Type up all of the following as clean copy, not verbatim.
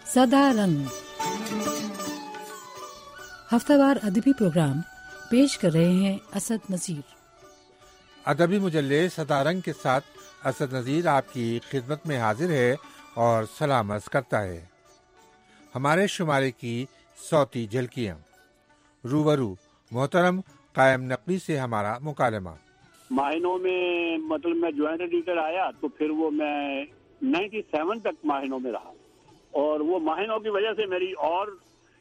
सदा रंग हफ्तावार अदबी प्रोग्राम पेश कर रहे हैं असद नज़ीर। अदबी मुजल्ले सदा रंग के साथ असद नज़ीर आपकी खिदमत में हाजिर है और सलाम अर्ज़ करता है। हमारे शुमारे की सौती झलकियाँ रूबरू मोहतरम कायम नकवी से हमारा मुकालमा। माहिनों में मतलब मैं ज्वाइंट एडिटर आया तो फिर वो मैं 97 तक माहिनों में रहा और वो माहिनों की वजह से मेरी और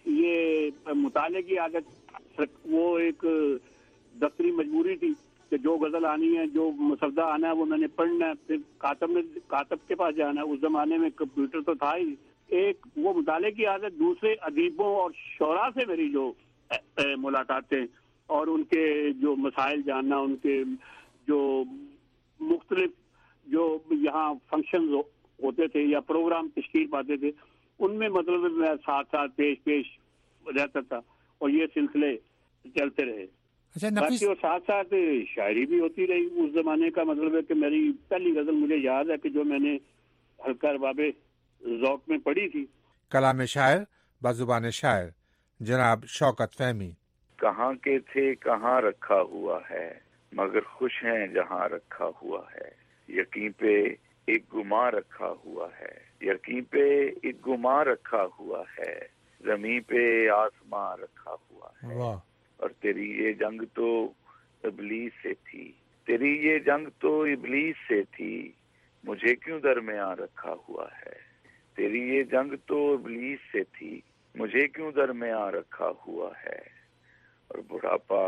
ये मुताले की आदत, वो एक दफ्तरी मजबूरी थी कि जो गज़ल आनी है, जो मुसद्दा आना है वो मैंने पढ़ना है, फिर कातब के पास जाना है। उस जमाने में कंप्यूटर तो था ही। एक वो मुताले की आदत, दूसरे अदीबों और शोरा से मेरी जो मुलाकातें और उनके जो मसाइल जानना, उनके जो मुख्तलिफ जो यहाँ फंक्शन होते थे या प्रोग्राम तश्कील पाते थे, उनमें मतलब मैं साथ साथ पेश रहता था और ये सिलसिले चलते रहे। बाकी और साथ साथ शायरी भी होती रही। उस जमाने का मतलब है कि मेरी पहली गजल मुझे याद है कि जो मैंने हल्का रबाबे ज़ौक़ में पढ़ी थी। कलाम शायर बाजुबान शायर जनाब शौकत फहमी। कहाँ के थे कहाँ रखा हुआ है, मगर खुश हैं जहाँ रखा हुआ है। यकीन पे एक गुमा रखा हुआ है, यकीन पे एक गुमा रखा हुआ है। ज़मीं पे आसमां रखा हुआ है। वाह। और तेरी ये जंग तो इब्लीस से थी, तेरी ये जंग तो इब्लीस से थी, मुझे क्यों दरमियां रखा हुआ है। तेरी ये जंग तो इब्लीस से थी, मुझे क्यों दरमियां रखा हुआ है। और बुढ़ापा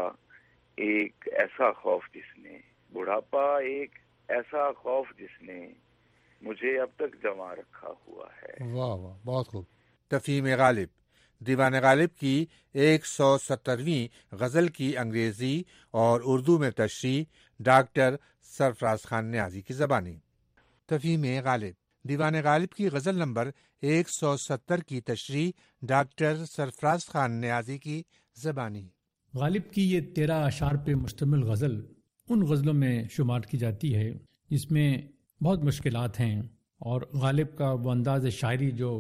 एक ऐसा खौफ जिसने, बुढ़ापा एक ऐसा खौफ जिसने मुझे अब तक जमा रखा हुआ है। वाह वाह, बहुत खूब। तफहीम गालिब दीवान गालिब की 170वीं गज़ल की अंग्रेज़ी और उर्दू में तशरीह डॉक्टर सरफराज खान न्याजी की ज़बानी। तफहीम गालिब दीवान गालिब की गज़ल नंबर 170 की तशरीह डॉक्टर सरफराज खान न्याजी की ज़बानी। गालिब की ये 13 अशार पे मुश्तमिल गज़ल उन गज़लों में शुमार की जाती है जिसमें बहुत मुश्किलात हैं, और गालिब का वो अंदाज़ शायरी जो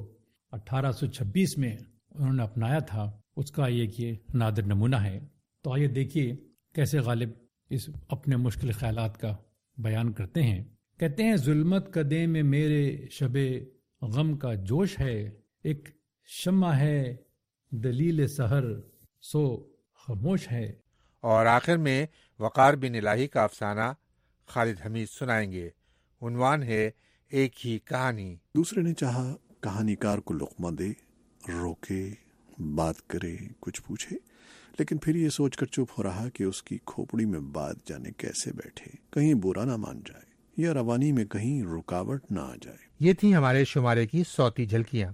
1826 में उन्होंने अपनाया था, उसका ये नादिर नमूना है। तो आइए देखिए कैसे गालिब इस अपने मुश्किल ख्यालात का बयान करते हैं। कहते हैं, जुल्मत कदे में मेरे शबे गम का जोश है, एक शम्मा है दलील सहर सो खामोश है। और आखिर में वक़ार बिन इलाही का अफसाना खालिद हमीद सुनाएंगे। उन्वान है एक ही कहानी। दूसरे ने चाहा कहानीकार को लुक़मा दे, रोके, बात करे, कुछ पूछे, लेकिन फिर ये सोचकर चुप हो रहा कि उसकी खोपड़ी में बात जाने कैसे बैठे, कहीं बुरा ना मान जाए या रवानी में कहीं रुकावट ना आ जाए। ये थी हमारे शुमारे की सौती झलकियाँ।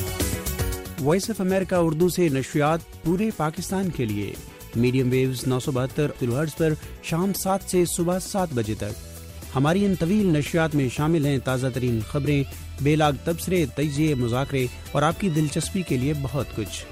वॉइस ऑफ अमेरिका उर्दू से नशरियात पूरे पाकिस्तान के लिए मीडियम वेव्स 972 किलोहर्ट्ज़ पर शाम 7 से सुबह 7 बजे तक। हमारी इन तवील नशरियात में शामिल हैं ताज़ा तरीन खबरें, बेलाग तबसरे, तजिए, मुज़ाकरे और आपकी दिलचस्पी के लिए बहुत कुछ।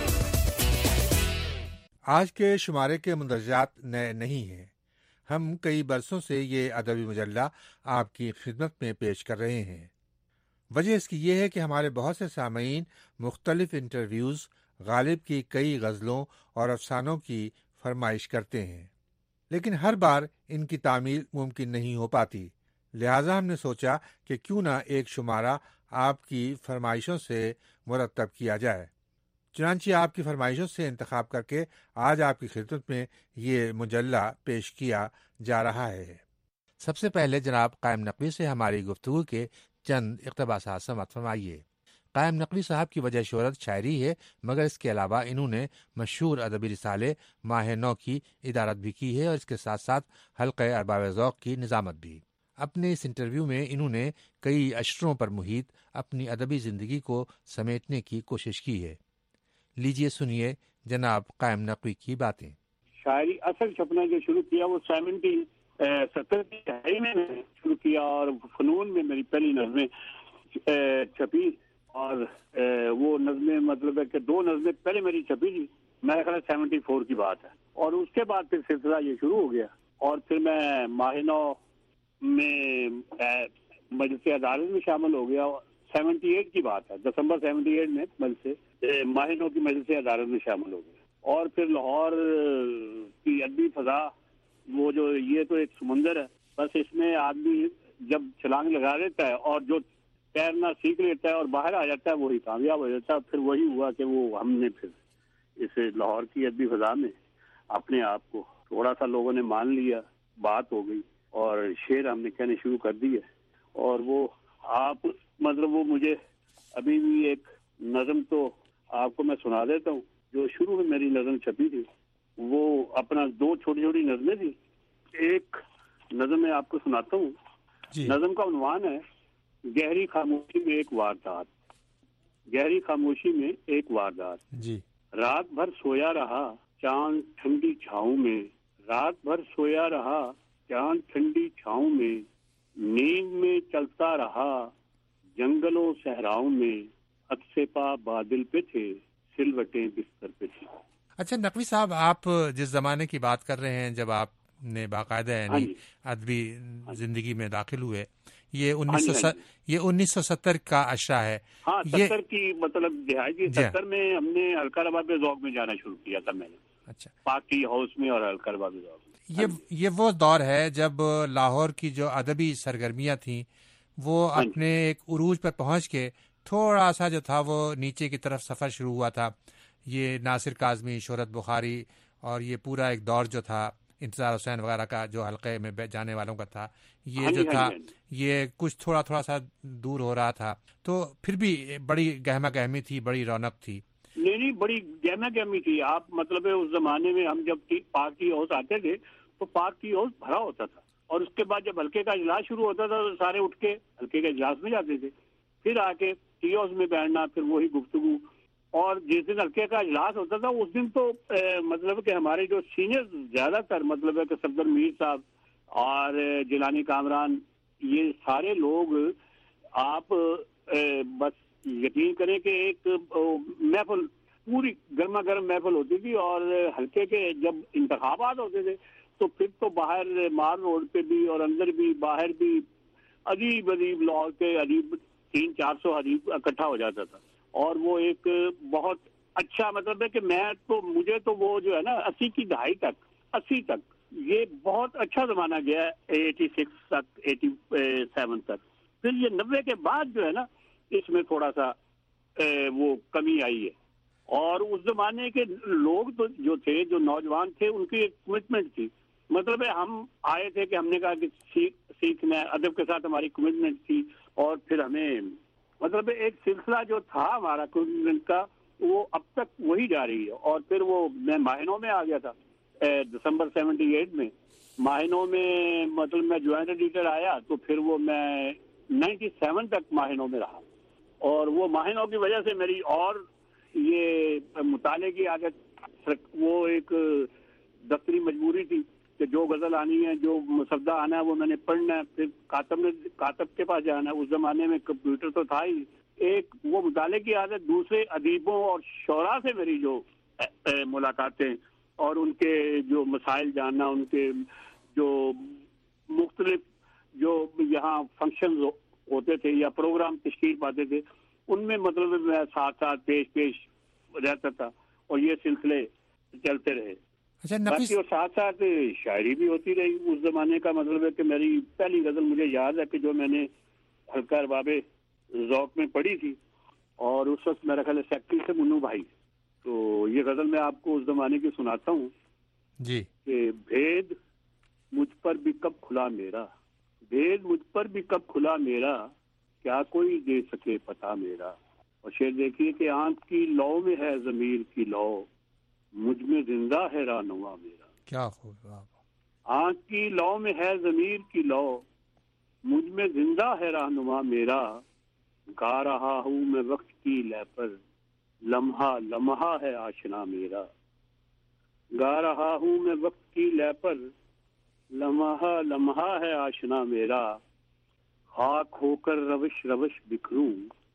आज के शुमारे के मुंदरजात नए नहीं हैं। हम कई बरसों से ये अदबी मुजल्ला आपकी खिदमत में पेश कर रहे हैं। वजह इसकी ये है कि हमारे बहुत से सामीन मुख्तलिफ इंटरव्यूज़ गालिब की कई गज़लों और अफसानों की फरमाइश करते हैं, लेकिन हर बार इनकी तामील मुमकिन नहीं हो पाती। लिहाजा हमने सोचा कि क्यों ना एक शुमारा आपकी फरमाइशों से मुरतब किया जाए। चुनांचे आपकी फरमाइशों से इंतखाब करके आज आपकी खिदमत में ये मुजल्ला पेश किया जा रहा है। सबसे पहले जनाब कायम नकवी से हमारी गुफ्तगू के चंद इक़्तिबासात समाअत फरमाइए। कायम नकवी साहब की वजह शोहरत शायरी है, मगर इसके अलावा इन्होंने मशहूर अदबी रिसाले माह नौ की इदारत भी की है और इसके साथ साथ हल्क़े अरबाब ज़ौक़ की निज़ामत भी। अपने इस इंटरव्यू में इन्होंने कई अशरों पर मुहित अपनी अदबी ज़िंदगी को समेटने की कोशिश की है। लीजिए सुनिए जनाब कायम नकवी की बातें। शायरी असल छपना जो शुरू किया वो 70 की दहाई में शुरू किया और फ़नून में मेरी पहली नज़में छपी और वो नज़में मतलब है कि 2 नज़में पहले मेरी छपी थी, मेरा ख्याल 74 की बात है, और उसके बाद फिर सिलसिला ये शुरू हो गया और फिर मैं माहिनौ में मजलिस अदालत में शामिल हो गया। 78 کی بات ہے، دسمبر 78 میں ماہنوں کی مجلس عدالت میں شامل ہو گئے. اور پھر لاہور کی ادبی فضا، وہ جو یہ تو ایک سمندر ہے، بس اس میں آدمی جب چھلانگ لگا لیتا ہے اور جو تیرنا سیکھ لیتا ہے اور باہر آ جاتا ہے وہی کامیاب ہو جاتا ہے. پھر وہی ہوا کہ وہ ہم نے پھر اس لاہور کی ادبی فضا میں اپنے آپ کو تھوڑا سا لوگوں نے مان لیا، بات ہو گئی اور شعر ہم نے کہنے شروع کر دیے. اور وہ آپ مطلب وہ مجھے ابھی بھی ایک نظم تو آپ کو میں سنا دیتا ہوں جو شروع میں میری نظم چھپی تھی. وہ اپنا 2 چھوٹی چھوٹی نظمیں تھی. ایک نظم میں آپ کو سناتا ہوں جی. نظم کا عنوان ہے گہری خاموشی میں ایک واردات. گہری خاموشی میں ایک واردات جی. رات بھر سویا رہا چاند ٹھنڈی چھاؤں میں، رات بھر سویا رہا چاند ٹھنڈی چھاؤں میں، نیند میں چلتا رہا جنگلوں صحراؤں میں، عکس پا بادل پہ تھے سلوٹیں بستر پہ تھی. اچھا نقوی صاحب، آپ جس زمانے کی بات کر رہے ہیں جب آپ نے باقاعدہ یعنی ادبی زندگی میں داخل ہوئے، یہ 1970 کا اشرا ہے. ہاں 70 کی مطلب دہائی 70 میں ہم نے ہلکا رباب ذوق میں جانا شروع کیا تھا میں نے. اچھا. پاکی ہاؤس میں اور ہلکا رباب ذوق میں. یہ وہ دور ہے جب لاہور کی جو ادبی سرگرمیاں تھیں وہ اپنے ایک عروج پر پہنچ کے تھوڑا سا جو تھا وہ نیچے کی طرف سفر شروع ہوا تھا. یہ ناصر کاظمی، شہرت بخاری اور یہ پورا ایک دور جو تھا انتظار حسین وغیرہ کا جو حلقے میں جانے والوں کا تھا، یہ جو تھا یہ کچھ تھوڑا سا دور ہو رہا تھا. تو پھر بھی بڑی گہما گہمی تھی، بڑی رونق تھی. نہیں بڑی گہما گہمی تھی. آپ مطلب اس زمانے میں ہم جب پارٹی ہاؤس آتے تھے تو پارٹی ہاؤس بھرا ہوتا تھا اور اس کے بعد جب ہلکے کا اجلاس شروع ہوتا تھا تو سارے اٹھ کے ہلکے کے اجلاس میں جاتے تھے، پھر آ کے ٹی ہاؤس میں بیٹھنا، پھر وہی گفتگو. اور جس دن ہلکے کا اجلاس ہوتا تھا اس دن تو مطلب کہ ہمارے جو سینئر زیادہ تر مطلب ہے کہ صفدر میر صاحب اور جیلانی کامران، یہ سارے لوگ آپ بس یقین کریں کہ ایک محفل پوری گرما گرم محفل ہوتی تھی. اور ہلکے کے جب انتخابات ہوتے تھے تو پھر تو باہر مار روڈ پہ بھی اور اندر بھی باہر بھی عجیب لاہور کے عجیب 300-400 عجیب اکٹھا ہو جاتا تھا. اور وہ ایک بہت اچھا مطلب ہے کہ مجھے تو وہ جو ہے نا 80 کی دہائی تک یہ بہت اچھا زمانہ گیا ہے، 86 تک 87 تک. پھر یہ 90 کے بعد جو ہے نا اس میں تھوڑا سا وہ کمی آئی ہے. اور اس زمانے کے لوگ تو جو تھے، جو نوجوان تھے، ان کی ایک کمٹمنٹ تھی. مطلب ہے ہم آئے تھے کہ ہم نے کہا کہ سیکھنا، ادب کے ساتھ ہماری کمٹمنٹ تھی. اور پھر ہمیں مطلب ایک سلسلہ جو تھا ہمارا کمٹمنٹ کا وہ اب تک وہی جاری ہے. اور پھر وہ میں ماہنوں میں آ گیا تھا دسمبر 78 میں. ماہنوں میں مطلب میں جوائنٹ ایڈیٹر آیا تو پھر وہ میں 97 تک ماہنوں میں رہا. اور وہ ماہنوں کی وجہ سے میری اور یہ مطالعے کی عادت، وہ ایک دفتری مجبوری تھی کہ جو غزل آنی ہے، جو مسودہ آنا ہے وہ میں نے پڑھنا ہے. پھر کاتب کے پاس جانا ہے. اس زمانے میں کمپیوٹر تو تھا ہی. ایک وہ مطالعے کی عادت، دوسرے ادیبوں اور شعراء سے میری جو ملاقاتیں اور ان کے جو مسائل جاننا، ان کے جو مختلف جو یہاں فنکشنز ہوتے تھے یا پروگرام تشکیل پاتے تھے ان میں مطلب میں ساتھ پیش رہتا تھا اور یہ سلسلے چلتے رہے. باقی اور ساتھ شاعری بھی ہوتی رہی. اس زمانے کا مطلب ہے کہ میری پہلی غزل مجھے یاد ہے کہ جو میں نے ہلکا رباب ذوق میں پڑھی تھی اور اس وقت میرا خیال ہے سیکٹری سے منو بھائی. تو یہ غزل میں آپ کو اس زمانے کی سناتا ہوں جی. کہ بھید مجھ پر بھی کب کھلا میرا، بھید مجھ پر بھی کب کھلا میرا، کیا کوئی دے سکے پتا میرا. اور شعر دیکھیے کہ آنکھ کی لو میں ہے ضمیر کی لو، مجھ میں زندہ ہے رہنما میرا. کیا خوب. آنکھ کی لو میں ہے ضمیر کی لو، مجھ میں زندہ ہے رہنما میرا. گا رہا ہوں میں وقت کی لے پر، لمحہ لمحہ ہے آشنا میرا. گا رہا ہوں میں وقت کی لے پر، لمحہ لمحہ ہے آشنا میرا. خاک ہو کر روش روش بکھروں،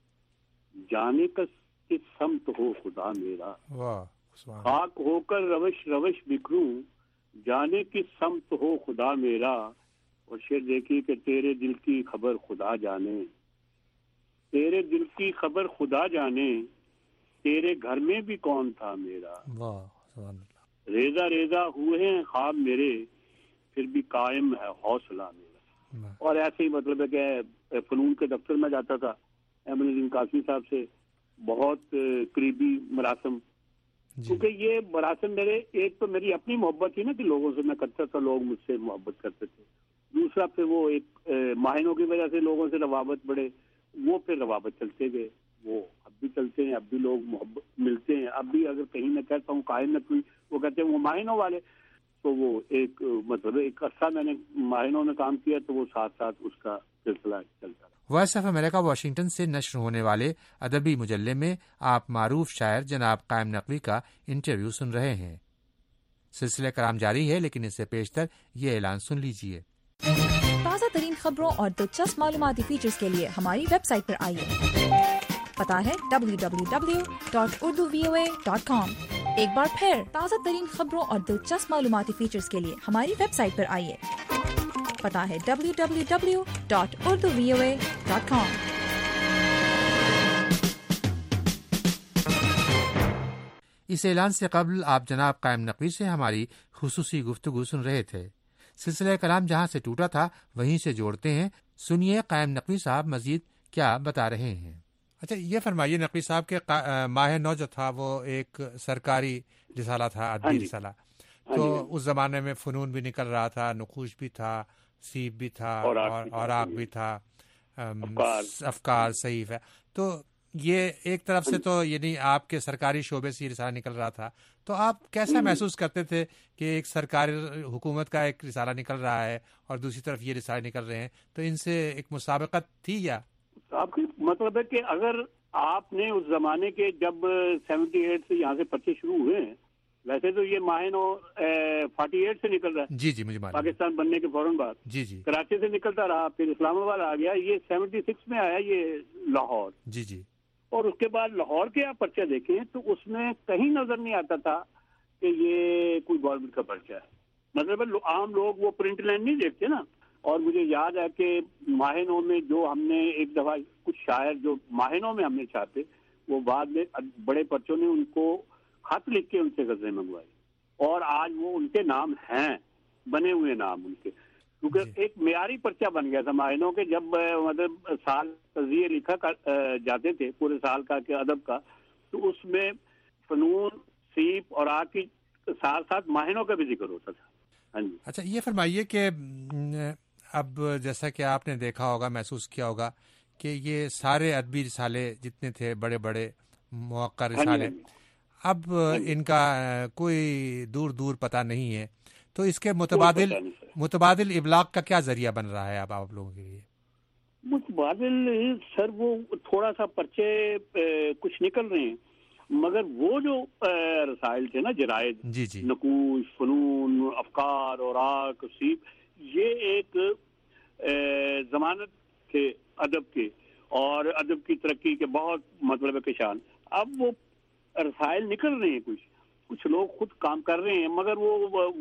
جانے کس سمت ہو خدا میرا. خاک ہو کر روش روش بکھروں، جانے کس سمت ہو خدا میرا. اور شعر دیکھیے کہ تیرے دل کی خبر خدا جانے، تیرے دل کی خبر خدا جانے، تیرے گھر میں بھی کون تھا میرا، واہ سبحان اللہ، ریزہ ریزہ ہوئے ہیں خواب میرے، پھر بھی قائم ہے حوصلہ میرا. اور ایسے ہی مطلب ہے کہ فنون کے دفتر میں جاتا تھا، احمد الدین قاسمی صاحب سے بہت قریبی مراسم، کیونکہ یہ مراسم میرے، ایک تو میری اپنی محبت تھی نا کہ لوگوں سے میں کرتا تھا، لوگ مجھ سے محبت کرتے تھے، دوسرا پھر وہ ایک ماہینوں کی وجہ سے لوگوں سے روابط بڑھے، وہ پھر روابط چلتے گئے، وہ اب بھی چلتے ہیں، اب بھی لوگ محبت ملتے ہیں، اب بھی اگر کہیں میں کہتا ہوں قائم نہ کوئی، وہ کہتے ہیں وہ ماہینوں والے، تو وہ ایک مطلب ایک عرصہ میں نے ماہینوں میں کام کیا، تو وہ ساتھ ساتھ اس کا سلسلہ چلتا رہا. وائس آف امریکہ واشنگٹن سے نشر ہونے والے ادبی مجلے میں آپ معروف شاعر جناب قائم نقوی کا انٹرویو سن رہے ہیں. سلسلہ کرام جاری ہے، لیکن اس سے پیشتر یہ اعلان سن لیجیے. تازہ ترین خبروں اور دلچسپ معلوماتی فیچرز کے لیے ہماری ویب سائٹ پر آئیے. پتہ ہے www.urduvoa.com. ایک بار پھر تازہ ترین خبروں اور دلچسپ معلوماتی فیچرز کے لیے ہماری ویب سائٹ پر آئیے. پتہ ہے www.urduvoa.com. اس اعلان سے قبل آپ جناب قائم نقوی سے ہماری خصوصی گفتگو سن رہے تھے. سلسلہ کلام جہاں سے ٹوٹا تھا وہیں سے جوڑتے ہیں. سنیے قائم نقوی صاحب مزید کیا بتا رہے ہیں. اچھا یہ فرمائیے نقوی صاحب کہ ماہ نو جو تھا وہ ایک سرکاری رسالہ تھا، ادبی رسالہ، تو اس زمانے میں فنون بھی نکل رہا تھا، نقوش بھی تھا، سیب بھی تھا، اوراق بھی تھا، افکار صحیح ہے. تو یہ ایک طرف سے تو یعنی آپ کے سرکاری شعبے سے یہ رسالہ نکل رہا تھا، تو آپ کیسا محسوس کرتے تھے کہ ایک سرکاری حکومت کا ایک رسالہ نکل رہا ہے اور دوسری طرف یہ رسالے نکل رہے ہیں، تو ان سے ایک مسابقت تھی یا؟ آپ کی مطلب ہے کہ اگر آپ نے اس زمانے کے جب 78 سے یہاں سے پرچے شروع ہوئے ہیں، ویسے تو یہ ماہینوں 48 سے نکل رہا ہے، جی جی مجھے معلوم، پاکستان بننے کے فوراً بعد جی جی کراچی سے نکلتا رہا، پھر اسلام آباد آ گیا، یہ 76 میں آیا یہ لاہور، جی جی. اور اس کے بعد لاہور کے آپ پرچے دیکھیں تو اس میں کہیں نظر نہیں آتا تھا کہ یہ کوئی گورنمنٹ کا پرچہ ہے. مطلب عام لوگ وہ پرنٹ لائن نہیں دیکھتے نا. اور مجھے یاد ہے کہ ماہینوں میں جو ہم نے ایک دفعہ کچھ شاعر جو ماہینوں میں ہم نے چھاپے، وہ بعد میں بڑے پرچوں نے ان کو خط لکھ کے ان سے غزلیں منگوائی، اور آج وہ ان کے نام ہیں، بنے ہوئے نام ان کے، کیونکہ ایک معیاری پرچہ بن گیا تھا ماہینوں کے. جب مطلب سال تجزیے لکھا جاتے تھے پورے سال کا کہ ادب کا، تو اس میں فنون، سیپ اور آگ کی ساتھ ساتھ ماہینوں کا بھی ذکر ہوتا تھا. ہاں جی. اچھا یہ فرمائیے کہ اب جیسا کہ آپ نے دیکھا ہوگا، محسوس کیا ہوگا کہ یہ سارے ادبی رسالے جتنے تھے بڑے بڑے موقع رسالے، اب ان کا کوئی دور دور پتہ نہیں ہے، تو اس کے متبادل ابلاغ کا کیا ذریعہ بن رہا ہے اب آپ لوگوں کے لیے؟ متبادل سر وہ تھوڑا سا پرچے کچھ نکل رہے ہیں، مگر وہ جو رسائل تھے نا، جرائد، جی جی، نقوش، فنون، افکار، اوراق، سیب، یہ ایک ضمانت تھے ادب کے اور ادب کی ترقی کے بہت مطلب کے شان. اب وہ رسائل نکل رہے ہیں، کچھ لوگ خود کام کر رہے ہیں، مگر وہ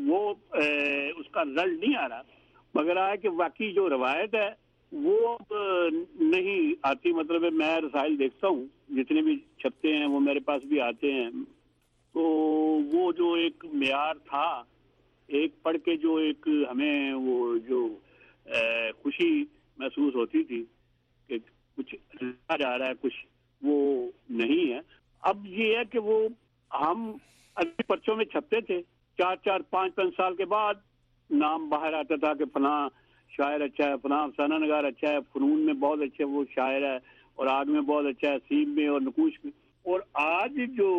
اس کا رزلٹ نہیں آ رہا، مگر آیا کہ واقعی جو روایت ہے وہ نہیں آتی. مطلب میں رسائل دیکھتا ہوں جتنے بھی چھپتے ہیں، وہ میرے پاس بھی آتے ہیں، تو وہ جو ایک معیار تھا، ایک پڑھ کے جو ایک ہمیں وہ جو خوشی محسوس ہوتی تھی کہ کچھ لکھا جا رہا ہے، کچھ وہ نہیں ہے. اب یہ ہے کہ وہ ہم ادبی پرچوں میں چھپتے تھے، 4 5 سال کے بعد نام باہر آتا تھا کہ فلاں شاعر اچھا ہے، فلاں افسانہ نگار اچھا ہے، فنون میں بہت اچھا وہ شاعر ہے، اور آگ میں بہت اچھا ہے، سیب میں اور نقوش میں. اور آج جو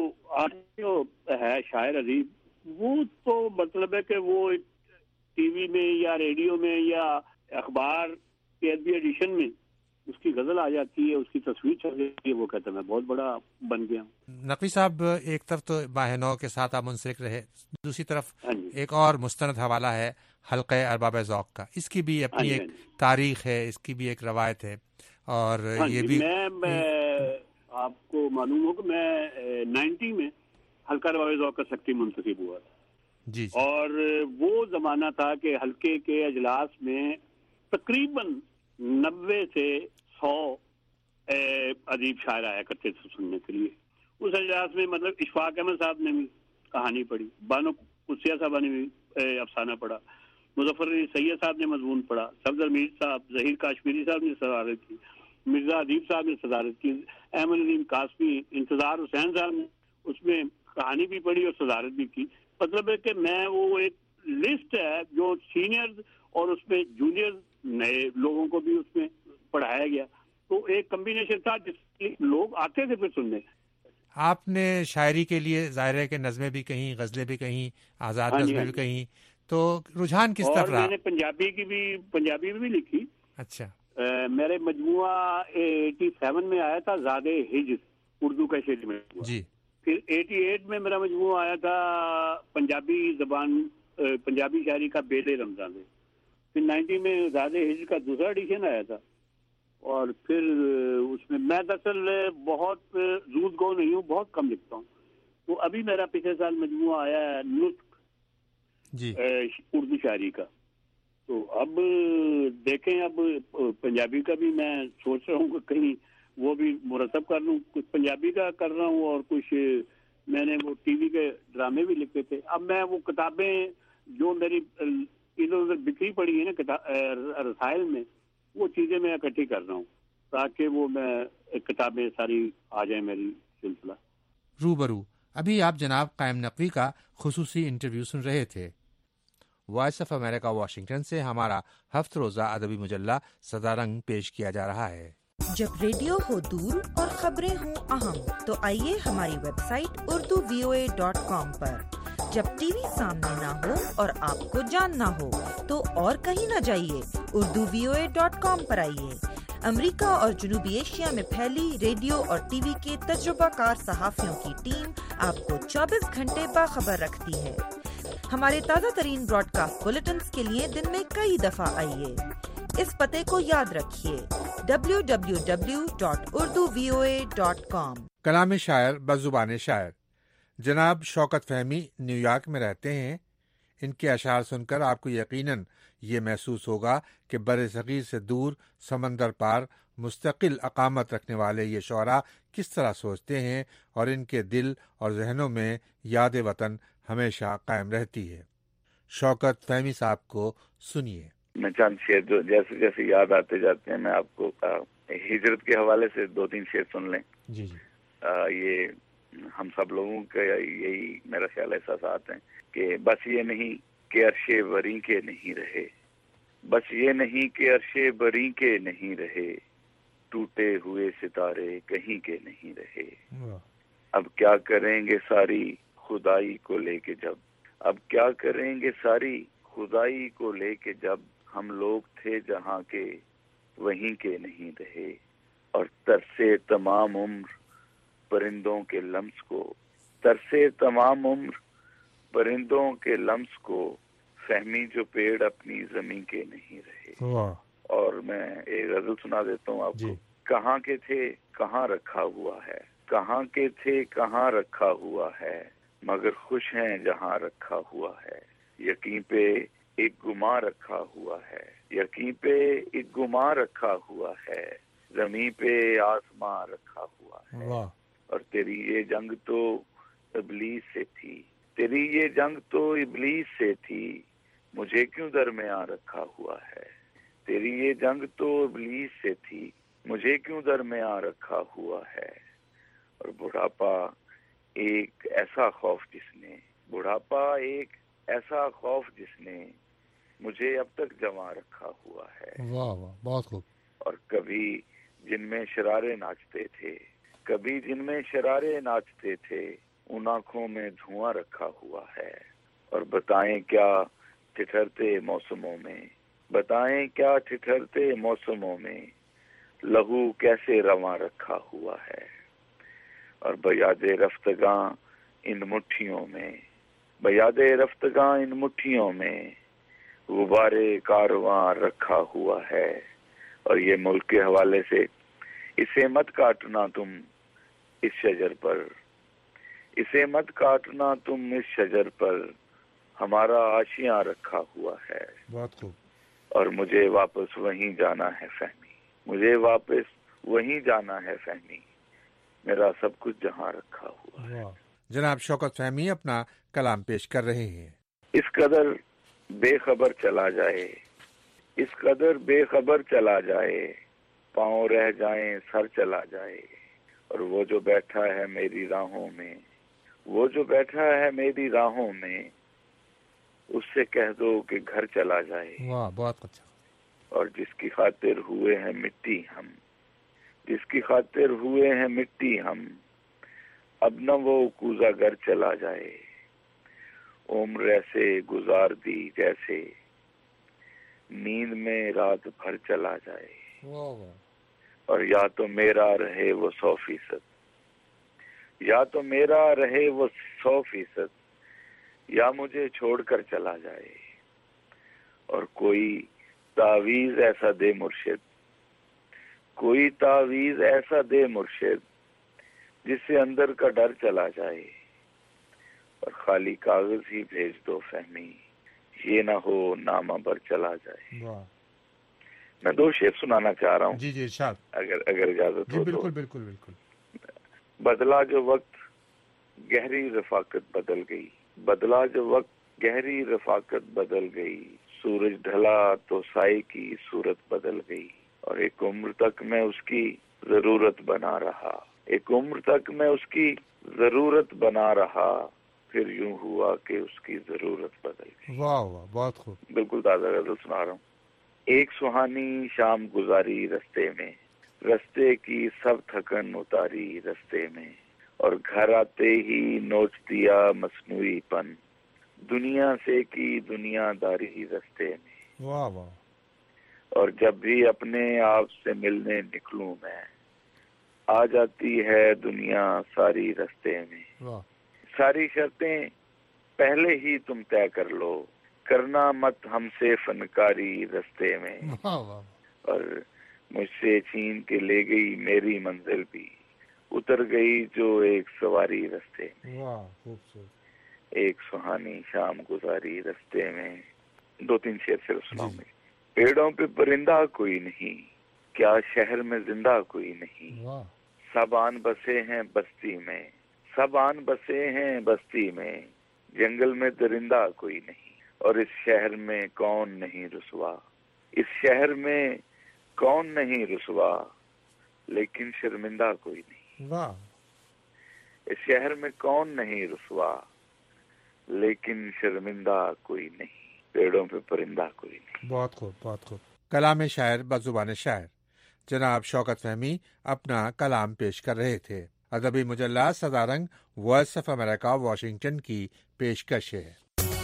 ہے شاعر ادیب، وہ تو مطلب ہے کہ وہ ٹی وی میں یا ریڈیو میں یا اخبار کے ادبی ایڈیشن میں اس کی غزل آ جاتی ہے، اس کی تصویر چل جاتی ہے، وہ کہتا ہے میں بہت بڑا بن گیا ہوں. نقوی صاحب ایک طرف تو ماہینوں کے ساتھ آپ منسلک رہے، دوسری طرف ایک اور مستند حوالہ ہے حلقہ ارباب ذوق کا، اس کی بھی اپنی ایک تاریخ ہے، اس کی بھی ایک روایت ہے، اور یہ بھی میں آپ کو معلوم ہو کہ میں 90 میں حلقہ ارباب ذوق کا سیکرٹری منتخب ہوا تھا. جی. اور وہ زمانہ تھا کہ حلقے کے اجلاس میں تقریباً 90 سے 100 ادیب شاعر آیا کرتے تھے سننے کے لیے. اس اجلاس میں مطلب اشفاق احمد صاحب نے بھی کہانی پڑھی, بانو قدسیہ صاحبہ نے بھی افسانہ پڑھا, مظفر علی سید صاحب نے مضمون پڑھا, صفدر میر صاحب, ظہیر کاشمیری صاحب نے صدارت کی, مرزا ادیب صاحب نے صدارت کی, احمد ندیم قاسمی, انتظار حسین صاحب نے اس میں کہانی بھی پڑھی اور صدارت بھی کی. مطلب ہے کہ میں وہ ایک لسٹ ہے جو سینئر اور اس میں جونیئر نئے لوگوں کو بھی اس میں پڑھایا گیا, تو ایک کمبینیشن تھا جس لوگ آتے تھے پھر سننے. آپ نے شاعری کے لیے ظاہر ہے کہ نظمیں بھی کہیں, غزلیں بھی کہیں, آزاد نظمیں بھی کہیں, تو رجحان کس طرف رہا؟ میں نے پنجابی بھی لکھی. اچھا. میرے مجموعہ 87 میں آیا تھا زاد ہجر, اردو کا شعری مجموعہ جی. پھر 88 میں میرا مجموعہ آیا تھا پنجابی زبان پنجابی شاعری کا بیل رمضان میں. پھر 90 میں زاد ہجر کا دوسرا ایڈیشن آیا تھا, اور پھر اس میں دراصل بہت زود گو نہیں ہوں, بہت کم لکھتا ہوں. تو ابھی میرا پچھلے سال مجموعہ آیا ہے نطق جی اردو شاعری کا. تو اب دیکھیں, اب پنجابی کا بھی میں سوچ رہا ہوں کہ کہیں وہ بھی مرتب کر لوں. کچھ پنجابی کا کر رہا ہوں اور کچھ میں نے وہ ٹی وی کے ڈرامے بھی لکھے تھے. اب میں وہ کتابیں جو میری ادھر ادھر بکھری پڑی ہیں نا رسائل میں, وہ چیزیں میں اکٹھی کر رہا ہوں تاکہ وہ میں کتابیں ساری آ جائیں میری سلسلہ. روبرو ابھی آپ جناب قائم نقوی کا خصوصی انٹرویو سن رہے تھے. وائس آف امریکہ واشنگٹن سے ہمارا ہفت روزہ ادبی مجلہ سدا رنگ پیش کیا جا رہا ہے. جب ریڈیو ہو دور اور خبریں ہوں اہم تو آئیے ہماری ویب سائٹ urduvoa.com پر. جب ٹی وی سامنے نہ ہو اور آپ کو جاننا ہو تو اور کہیں نہ جائیے, urduvoa.com پر آئیے. امریکہ اور جنوبی ایشیا میں پھیلی ریڈیو اور ٹی وی کے تجربہ کار صحافیوں کی ٹیم آپ کو 24 گھنٹے باخبر رکھتی ہے. ہمارے تازہ ترین براڈ کاسٹ بلیٹنز کے لیے دن میں کئی دفعہ آئیے. اس پتے کو یاد رکھیے, www.urduvoa.com. کلام شاعر بزبان شاعر. جناب شوکت فہمی نیو یارک میں رہتے ہیں. ان کے اشعار سن کر آپ کو یقیناً یہ محسوس ہوگا کہ بر صغیر سے دور سمندر پار مستقل اقامت رکھنے والے یہ شعراء کس طرح سوچتے ہیں, اور ان کے دل اور ذہنوں میں یاد وطن ہمیشہ قائم رہتی ہے. شوکت فہمی صاحب کو سنیے. میں چند شعر جو جیسے جیسے یاد آتے جاتے ہیں میں آپ کو ہجرت کے حوالے سے 2-3 شعر سن لیں. جی جی. یہ ہم سب لوگوں کا یہی میرا خیال احساسات ہیں کہ بس یہ نہیں کہ عرش بری کے نہیں رہے, بس یہ نہیں کہ عرش بری کے نہیں رہے, ٹوٹے ہوئے ستارے کہیں کے نہیں رہے. اب کیا کریں گے ساری خدائی کو لے کے جب, اب کیا کریں گے ساری خدائی کو لے کے جب, ہم لوگ تھے جہاں کے وہیں کے نہیں رہے. اور ترسے تمام عمر پرندوں کے لمس کو, ترسے تمام عمر پرندوں کے لمس کو, فہمی جو پیڑ اپنی زمین کے نہیں رہے. اور میں ایک غزل سنا دیتا ہوں آپ کو. کہاں کے تھے کہاں رکھا ہوا ہے, کہاں کے تھے کہاں رکھا ہوا ہے, مگر خوش ہیں جہاں رکھا ہوا ہے. یقین پہ ایک گماں رکھا ہوا ہے, یقین پہ ایک گماں رکھا ہوا ہے, زمین پہ آسماں رکھا ہوا ہے. اور تیری یہ جنگ تو ابلیس سے تھی, تیری یہ جنگ تو ابلیس سے تھی, مجھے کیوں درمیان رکھا ہوا ہے. تیری یہ جنگ تو ابلیس سے تھی, مجھے کیوں درمیان رکھا ہوا ہے. اور بڑھاپا ایک ایسا خوف جس نے, بڑھاپا ایک ایسا خوف جس نے مجھے اب تک جمع رکھا ہوا ہے. واہ واہ, بہت خوب. اور کبھی جن میں شرارے ناچتے تھے, کبھی جن میں شرارے ناچتے تھے, ان آنکھوں میں دھواں رکھا ہوا ہے. اور بتائیں کیا ٹھٹھرتے موسموں میں, بتائیں کیا ٹھٹھرتے موسموں میں, لہو کیسے رواں رکھا ہوا ہے. اور بیاد رفتگاں ان مٹھیوں میں, بیاد رفتگاں ان مٹھیوں میں, غبارے کارواں رکھا ہوا ہے. اور یہ ملک کے حوالے سے, اسے مت کاٹنا تم اس شجر پر, اسے مت کاٹنا تم اس شجر پر, ہمارا آشیاں رکھا ہوا ہے. بہت خوب. اور مجھے واپس وہیں جانا ہے فہمی, مجھے واپس वहीं जाना है फहमी, मेरा सब कुछ जहाँ रखा हुआ है। जनाब शौकत फहमी अपना कलाम पेश कर रहे हैं। इस कदर बेखबर चला जाए, इस कदर बेखबर चला जाए, पाँव रह जाएं सर चला जाए, और वो जो बैठा है मेरी राहों में, वो जो बैठा है मेरी राहों में, उससे कह दो कि घर चला जाए। वाह, बहुत अच्छा। और जिसकी खातिर हुए हैं मिट्टी हम, जिसकी खातिर हुए हैं मिट्टी हम, अब न वो कूजा घर चला जाए। उम्र ऐसे गुजार दी जैसे नींद में रात भर चला जाए। और या तो मेरा रहे वो 100%, या तो मेरा रहे वो 100%, या मुझे छोड़कर चला जाए। और कोई तावीज ऐसा दे मुर्शिद, कोई तावीज ऐसा दे मुर्शिद, जिससे अंदर का डर चला जाए। और खाली कागज ही भेज दो फहमी, ये ना हो नामा पर चला जाए। मैं 2 शेर सुनाना चाह रहा हूँ। जी जी इरशाद, अगर इजाजत हो। बिल्कुल बिल्कुल बिल्कुल। बदला जो वक्त गहरी रफाकत बदल गई, बदला जो वक्त गहरी रफाकत बदल गई, सूरज ढला तो साए की सूरत बदल गई। और एक उम्र तक मैं उसकी जरूरत बना रहा, एक उम्र तक मैं उसकी जरूरत बना रहा, फिर यूं हुआ कि उसकी जरूरत बदल गई। वाह वाह, बहुत खूब। बिल्कुल ताज़ा गजल सुना रहा हूँ। एक सुहानी शाम गुजारी रस्ते में, रस्ते की सब थकन उतारी रस्ते में, और घर आते ही नोच दिया मसनूईपन, दुनिया से की दुनियादारी रस्ते में। वाह वाह। और जब भी अपने आप से मिलने निकलूं मैं, आ जाती है दुनिया सारी रस्ते में। वाह। सारी शर्तें पहले ही तुम तय कर लो, करना मत हमसे फनकारी रस्ते में। वाह वाह। और मुझसे छीन के ले गई मेरी मंजिल भी, उतर गई जो एक सवारी रस्ते में। वाह, खूबसूरत। एक सुहानी शाम गुजारी रस्ते में। 2-3 शेर से सुनाऊंगी। पेड़ों पे परिंदा कोई नहीं, क्या शहर में जिंदा कोई नहीं, वाह। सब आन बसे हैं बस्ती में, सब आन बसे हैं बस्ती में, जंगल में दरिंदा कोई नहीं, और इस शहर में कौन नहीं रुसवा, इस शहर में कौन नहीं रुसवा, लेकिन शर्मिंदा कोई नहीं। वाह। इस शहर में कौन नहीं रुसवा, लेकिन शर्मिंदा कोई नहीं, पेड़ों पे परिंदा कोई नहीं। बहुत खूब, बहुत खूब। कलाम शायर बजुबान शायर जनाब शौकत फहमी अपना कलाम पेश कर रहे थे। अदबी मुजल्ला Sadarang voice of America Washington की पेशकश है।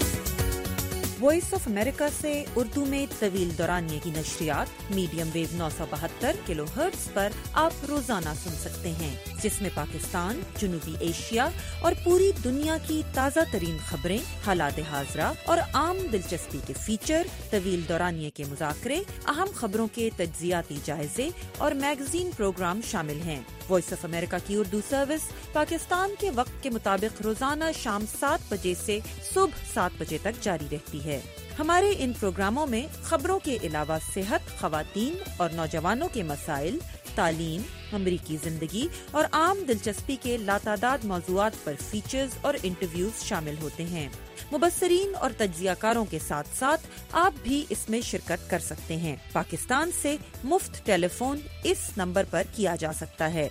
वॉइस ऑफ अमेरिका से उर्दू में तवील दौरानिये की नशरियात मीडियम वेव 972 किलोहर्ट्ज पर आप रोजाना सुन सकते हैं, जिसमें पाकिस्तान, जनूबी एशिया और पूरी दुनिया की ताज़ा तरीन खबरें, हालात हाज़रा और आम दिलचस्पी के फीचर, तवील दौरानिये के मुज़ाकरे, अहम खबरों के तज्जियाती जायजे और मैगजीन प्रोग्राम शामिल हैं। वॉइस ऑफ अमेरिका की उर्दू सर्विस पाकिस्तान के वक्त के मुताबिक रोजाना शाम 7 बजे से सुबह 7 बजे तक जारी रहती है। हमारे इन प्रोग्रामों में खबरों के अलावा सेहत, खवातीन और नौजवानों के मसाइल, तालीम, अमरीकी जिंदगी और आम दिलचस्पी के लातादाद मौज़ूआत पर फीचर्स और इंटरव्यूज शामिल होते हैं। मुबस्सरीन और तज्जियाकारों के साथ साथ आप भी इसमें शिरकत कर सकते हैं। पाकिस्तान से मुफ्त टेलीफोन इस नंबर पर किया जा सकता है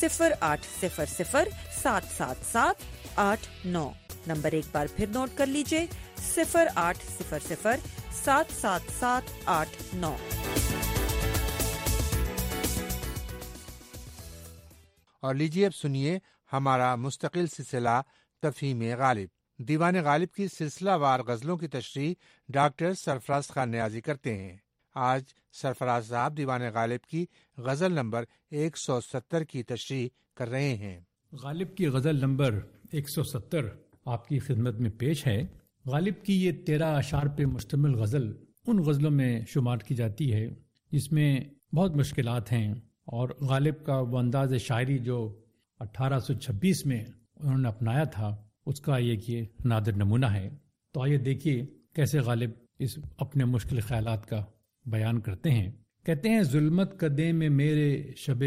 0800 777 89। नंबर एक बार फिर नोट कर लीजिए 0800 777 89। और लीजिए अब सुनिए हमारा मुस्तकिल सिलसिला तफहीम गालिब। दीवान गालिब की सिलसिलावार गज़लों की तशरीह डॉक्टर सरफराज खान नियाज़ी करते हैं। आज सरफराज साहब दीवान गालिब की गज़ल नंबर 170 की तशरीह कर रहे हैं। गालिब की गज़ल नंबर 170 आपकी खिदमत में पेश है। गालिब की ये 13 अशार पे मुश्तमिल गज़ल उन गज़लों में शुमार की जाती है जिसमें बहुत मुश्किलात हैं, और गालिब का वो अंदाज़ शायरी जो 1826 में उन्होंने अपनाया था उसका ये नादिर नमूना है। तो आइए देखिए कैसे गालिब इस अपने मुश्किल ख्यालात का बयान करते हैं। کہتے ہیں ظلمت قدے میں میرے شب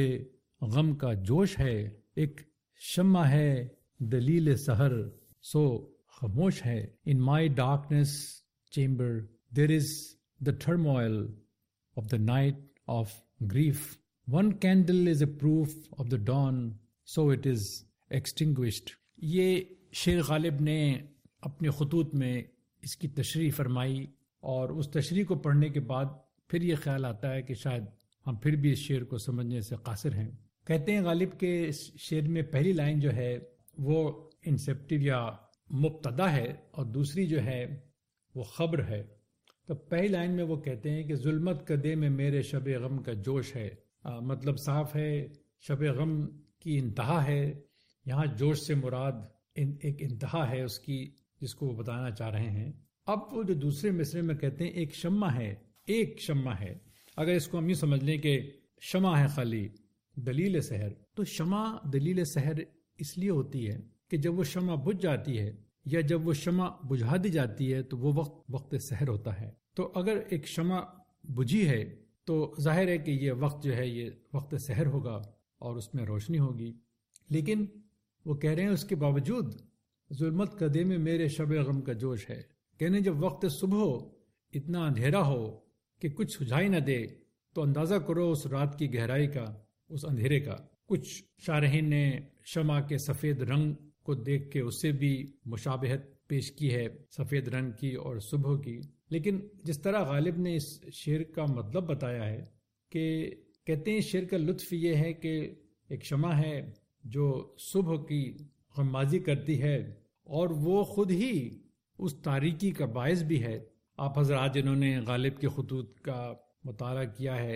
غم کا جوش ہے، ایک شمع ہے دلیل سحر سو خاموش ہے. In my darkness chamber there is the turmoil of the night of grief. One candle is a proof of the dawn, so it is extinguished. یہ شیر غالب نے اپنے خطوط میں اس کی تشریح فرمائی، اور اس تشریح کو پڑھنے کے بعد پھر یہ خیال آتا ہے کہ شاید ہم پھر بھی اس شعر کو سمجھنے سے قاصر ہیں. کہتے ہیں غالب کے اس شعر میں پہلی لائن جو ہے وہ انسیپٹیو یا مبتدا ہے، اور دوسری جو ہے وہ خبر ہے. تو پہلی لائن میں وہ کہتے ہیں کہ ظلمت قدے میں میرے شب غم کا جوش ہے. مطلب صاف ہے، شب غم کی انتہا ہے. یہاں جوش سے مراد ایک انتہا ہے اس کی، جس کو وہ بتانا چاہ رہے ہیں. اب وہ جو دوسرے مصرے میں کہتے ہیں ایک شمع ہے، ایک شمع ہے. اگر اس کو ہم یہ سمجھ لیں کہ شمع ہے خالی دلیل سحر، تو شمع دلیل سحر اس لیے ہوتی ہے کہ جب وہ شمع بجھ جاتی ہے یا جب وہ شمع بجھا دی جاتی ہے تو وہ وقت سحر ہوتا ہے. تو اگر ایک شمع بجھی ہے تو ظاہر ہے کہ یہ وقت جو ہے یہ وقت سحر ہوگا اور اس میں روشنی ہوگی. لیکن وہ کہہ رہے ہیں اس کے باوجود ظلمت قدے میں میرے شب غم کا جوش ہے. کہنے جب وقت صبح ہو، اتنا اندھیرا ہو کہ کچھ سجھائی نہ دے، تو اندازہ کرو اس رات کی گہرائی کا، اس اندھیرے کا. کچھ شارحین نے شمع کے سفید رنگ کو دیکھ کے اس سے بھی مشابہت پیش کی ہے، سفید رنگ کی اور صبح کی. لیکن جس طرح غالب نے اس شعر کا مطلب بتایا ہے کہ کہتے ہیں شعر کا لطف یہ ہے کہ ایک شمع ہے جو صبح کی غمازی کرتی ہے، اور وہ خود ہی اس تاریکی کا باعث بھی ہے. آپ حضرات جنہوں نے غالب کے خطوط کا مطالعہ کیا ہے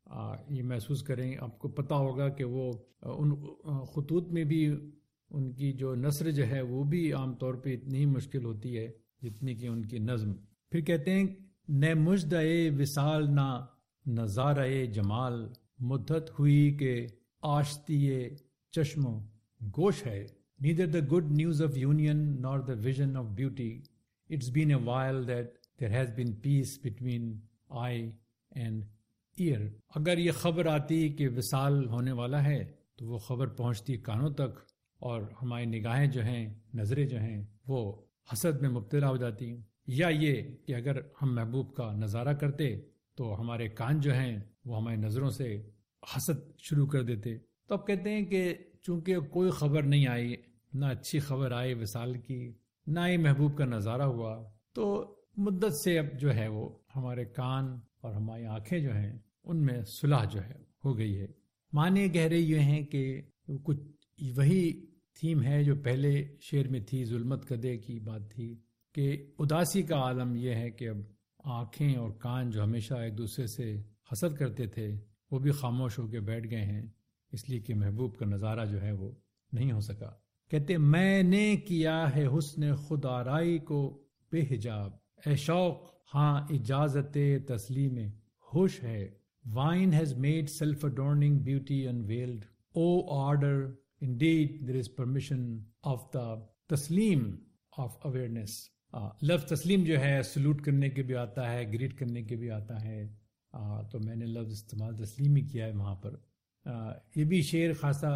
یہ محسوس کریں، آپ کو پتہ ہوگا کہ وہ ان خطوط میں بھی ان کی جو نثر جو ہے وہ بھی عام طور پہ اتنی ہی مشکل ہوتی ہے جتنی کہ ان کی نظم. پھر کہتے ہیں نہ مژدہ وصال نہ نظارہ جمال، مدت ہوئی کہ آشتی چشم و گوش ہے. Neither the good news of union nor the vision of beauty. It's been a while that there has been peace between eye and ear. اگر یہ خبر آتی کہ وصال ہونے والا ہے تو وہ خبر پہنچتی کانوں تک، اور ہماری نگاہیں جو ہیں، نظریں جو ہیں، وہ حسد میں مبتلا ہو جاتی. یا یہ کہ اگر ہم محبوب کا نظارہ کرتے تو ہمارے کان جو ہیں وہ ہماری نظروں سے حسد شروع کر دیتے. تو اب کہتے ہیں کہ چونکہ کوئی خبر نہیں آئی، نہ اچھی خبر آئی وصال کی، نہ ہی محبوب کا نظارہ ہوا، تو مدت سے اب جو ہے وہ ہمارے کان اور ہماری آنکھیں جو ہیں ان میں صلح جو ہے ہو گئی ہے. معنی گہرے یہ ہیں کہ کچھ وہی تھیم ہے جو پہلے شعر میں تھی، ظلمت قدے کی بات تھی کہ اداسی کا عالم یہ ہے کہ اب آنکھیں اور کان جو ہمیشہ ایک دوسرے سے حسد کرتے تھے وہ بھی خاموش ہو کے بیٹھ گئے ہیں، اس لیے کہ محبوب کا نظارہ جو ہے وہ نہیں ہو سکا. کہتے میں نے کیا ہے حسن خود آرائی کو بے حجاب، اے شوق ہاں اجازت تسلیم ہوش ہے. Wine has made self-adorning beauty unveiled. O order, indeed there is permission of the taslim of awareness. لفظ تسلیم جو ہے سلوٹ کرنے کے بھی آتا ہے، گریٹ کرنے کے بھی آتا ہے، تو میں نے لفظ استعمال تسلیم ہی کیا ہے وہاں پر. یہ بھی شعر خاصا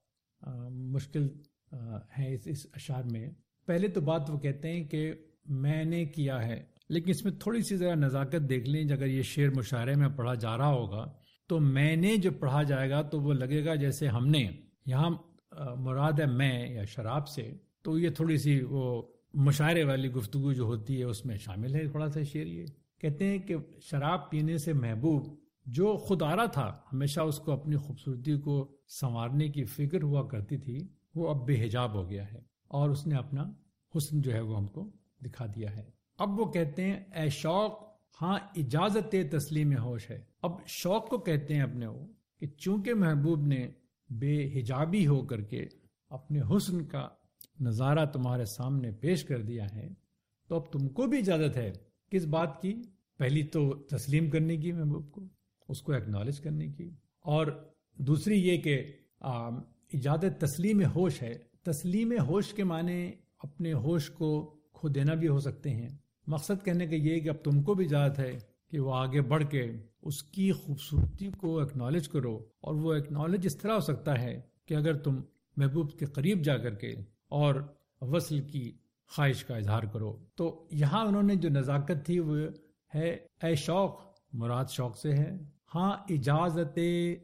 مشکل ہے اس اشعار میں. پہلے تو بات وہ کہتے ہیں کہ میں نے کیا ہے، لیکن اس میں تھوڑی سی ذرا نزاکت دیکھ لیں. اگر یہ شعر مشاعرے میں پڑھا جا رہا ہوگا تو میں نے جو پڑھا جائے گا تو وہ لگے گا جیسے ہم نے. یہاں مراد ہے میں یا شراب سے، تو یہ تھوڑی سی وہ مشاعرے والی گفتگو جو ہوتی ہے اس میں شامل ہے تھوڑا سا شعر. یہ کہتے ہیں کہ شراب پینے سے محبوب جو خود آرا تھا، ہمیشہ اس کو اپنی خوبصورتی کو سنوارنے کی فکر ہوا کرتی تھی، وہ اب بے حجاب ہو گیا ہے اور اس نے اپنا حسن جو ہے وہ ہم کو دکھا دیا ہے. اب وہ کہتے ہیں اے شوق ہاں اجازت تسلیم ہوش ہے. اب شوق کو کہتے ہیں اپنے وہ کہ چونکہ محبوب نے بے حجابی ہو کر کے اپنے حسن کا نظارہ تمہارے سامنے پیش کر دیا ہے، تو اب تم کو بھی اجازت ہے کس بات کی؟ پہلی تو تسلیم کرنے کی محبوب کو، اس کو ایکنالج کرنے کی، اور دوسری یہ کہ اجازت تسلیم ہوش ہے. تسلیم ہوش کے معنی اپنے ہوش کو کھو دینا بھی ہو سکتے ہیں. مقصد کہنے کا یہ کہ اب تم کو بھی اجازت ہے کہ وہ آگے بڑھ کے اس کی خوبصورتی کو ایکنالج کرو، اور وہ ایکنالج اس طرح ہو سکتا ہے کہ اگر تم محبوب کے قریب جا کر کے اور وصل کی خواہش کا اظہار کرو۔ تو یہاں انہوں نے جو نزاکت تھی وہ ہے اے شوق، مراد شوق سے ہے، ہاں اجازت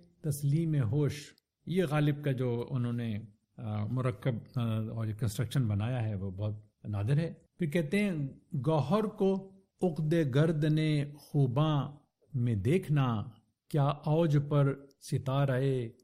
تسلیم ہوش، یہ غالب کا جو انہوں نے مرکب اور کنسٹرکشن بنایا ہے وہ بہت نادر ہے۔ پھر کہتے ہیں گوہر کو عقد گردنے خوباں میں دیکھنا، کیا اوج پر ستارہ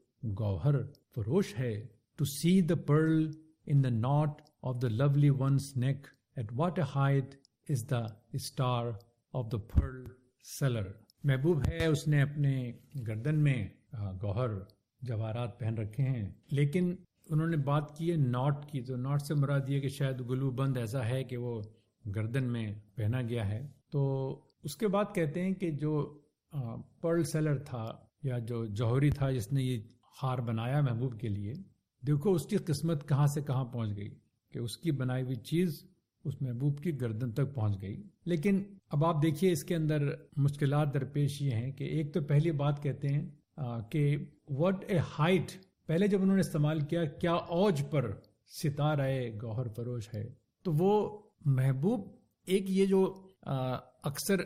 گوہر فروش ہے۔ To sea the pearl in the knot of the lovely one's neck, at what a height is the star of the pearl seller۔ محبوب ہے، اس نے اپنے گردن میں گوہر جواہرات پہن رکھے ہیں، لیکن انہوں نے بات کی ہے ناٹ کی، تو ناٹ سے مراد یہ کہ شاید گلو بند ایسا ہے کہ وہ گردن میں پہنا گیا ہے۔ تو اس کے بعد کہتے ہیں کہ جو پرل سیلر تھا یا جو جوہری تھا جس نے یہ ہار بنایا محبوب کے لیے، دیکھو اس کی قسمت کہاں سے کہاں پہنچ گئی کہ اس کی بنائی ہوئی چیز اس محبوب کی گردن تک پہنچ گئی۔ لیکن اب آپ دیکھیے اس کے اندر مشکلات درپیش یہ ہیں کہ ایک تو پہلی بات کہتے ہیں کہ what a height، پہلے جب انہوں نے استعمال کیا اوج پر ستارہ گوہر فروش ہے، تو وہ محبوب ایک یہ جو اکثر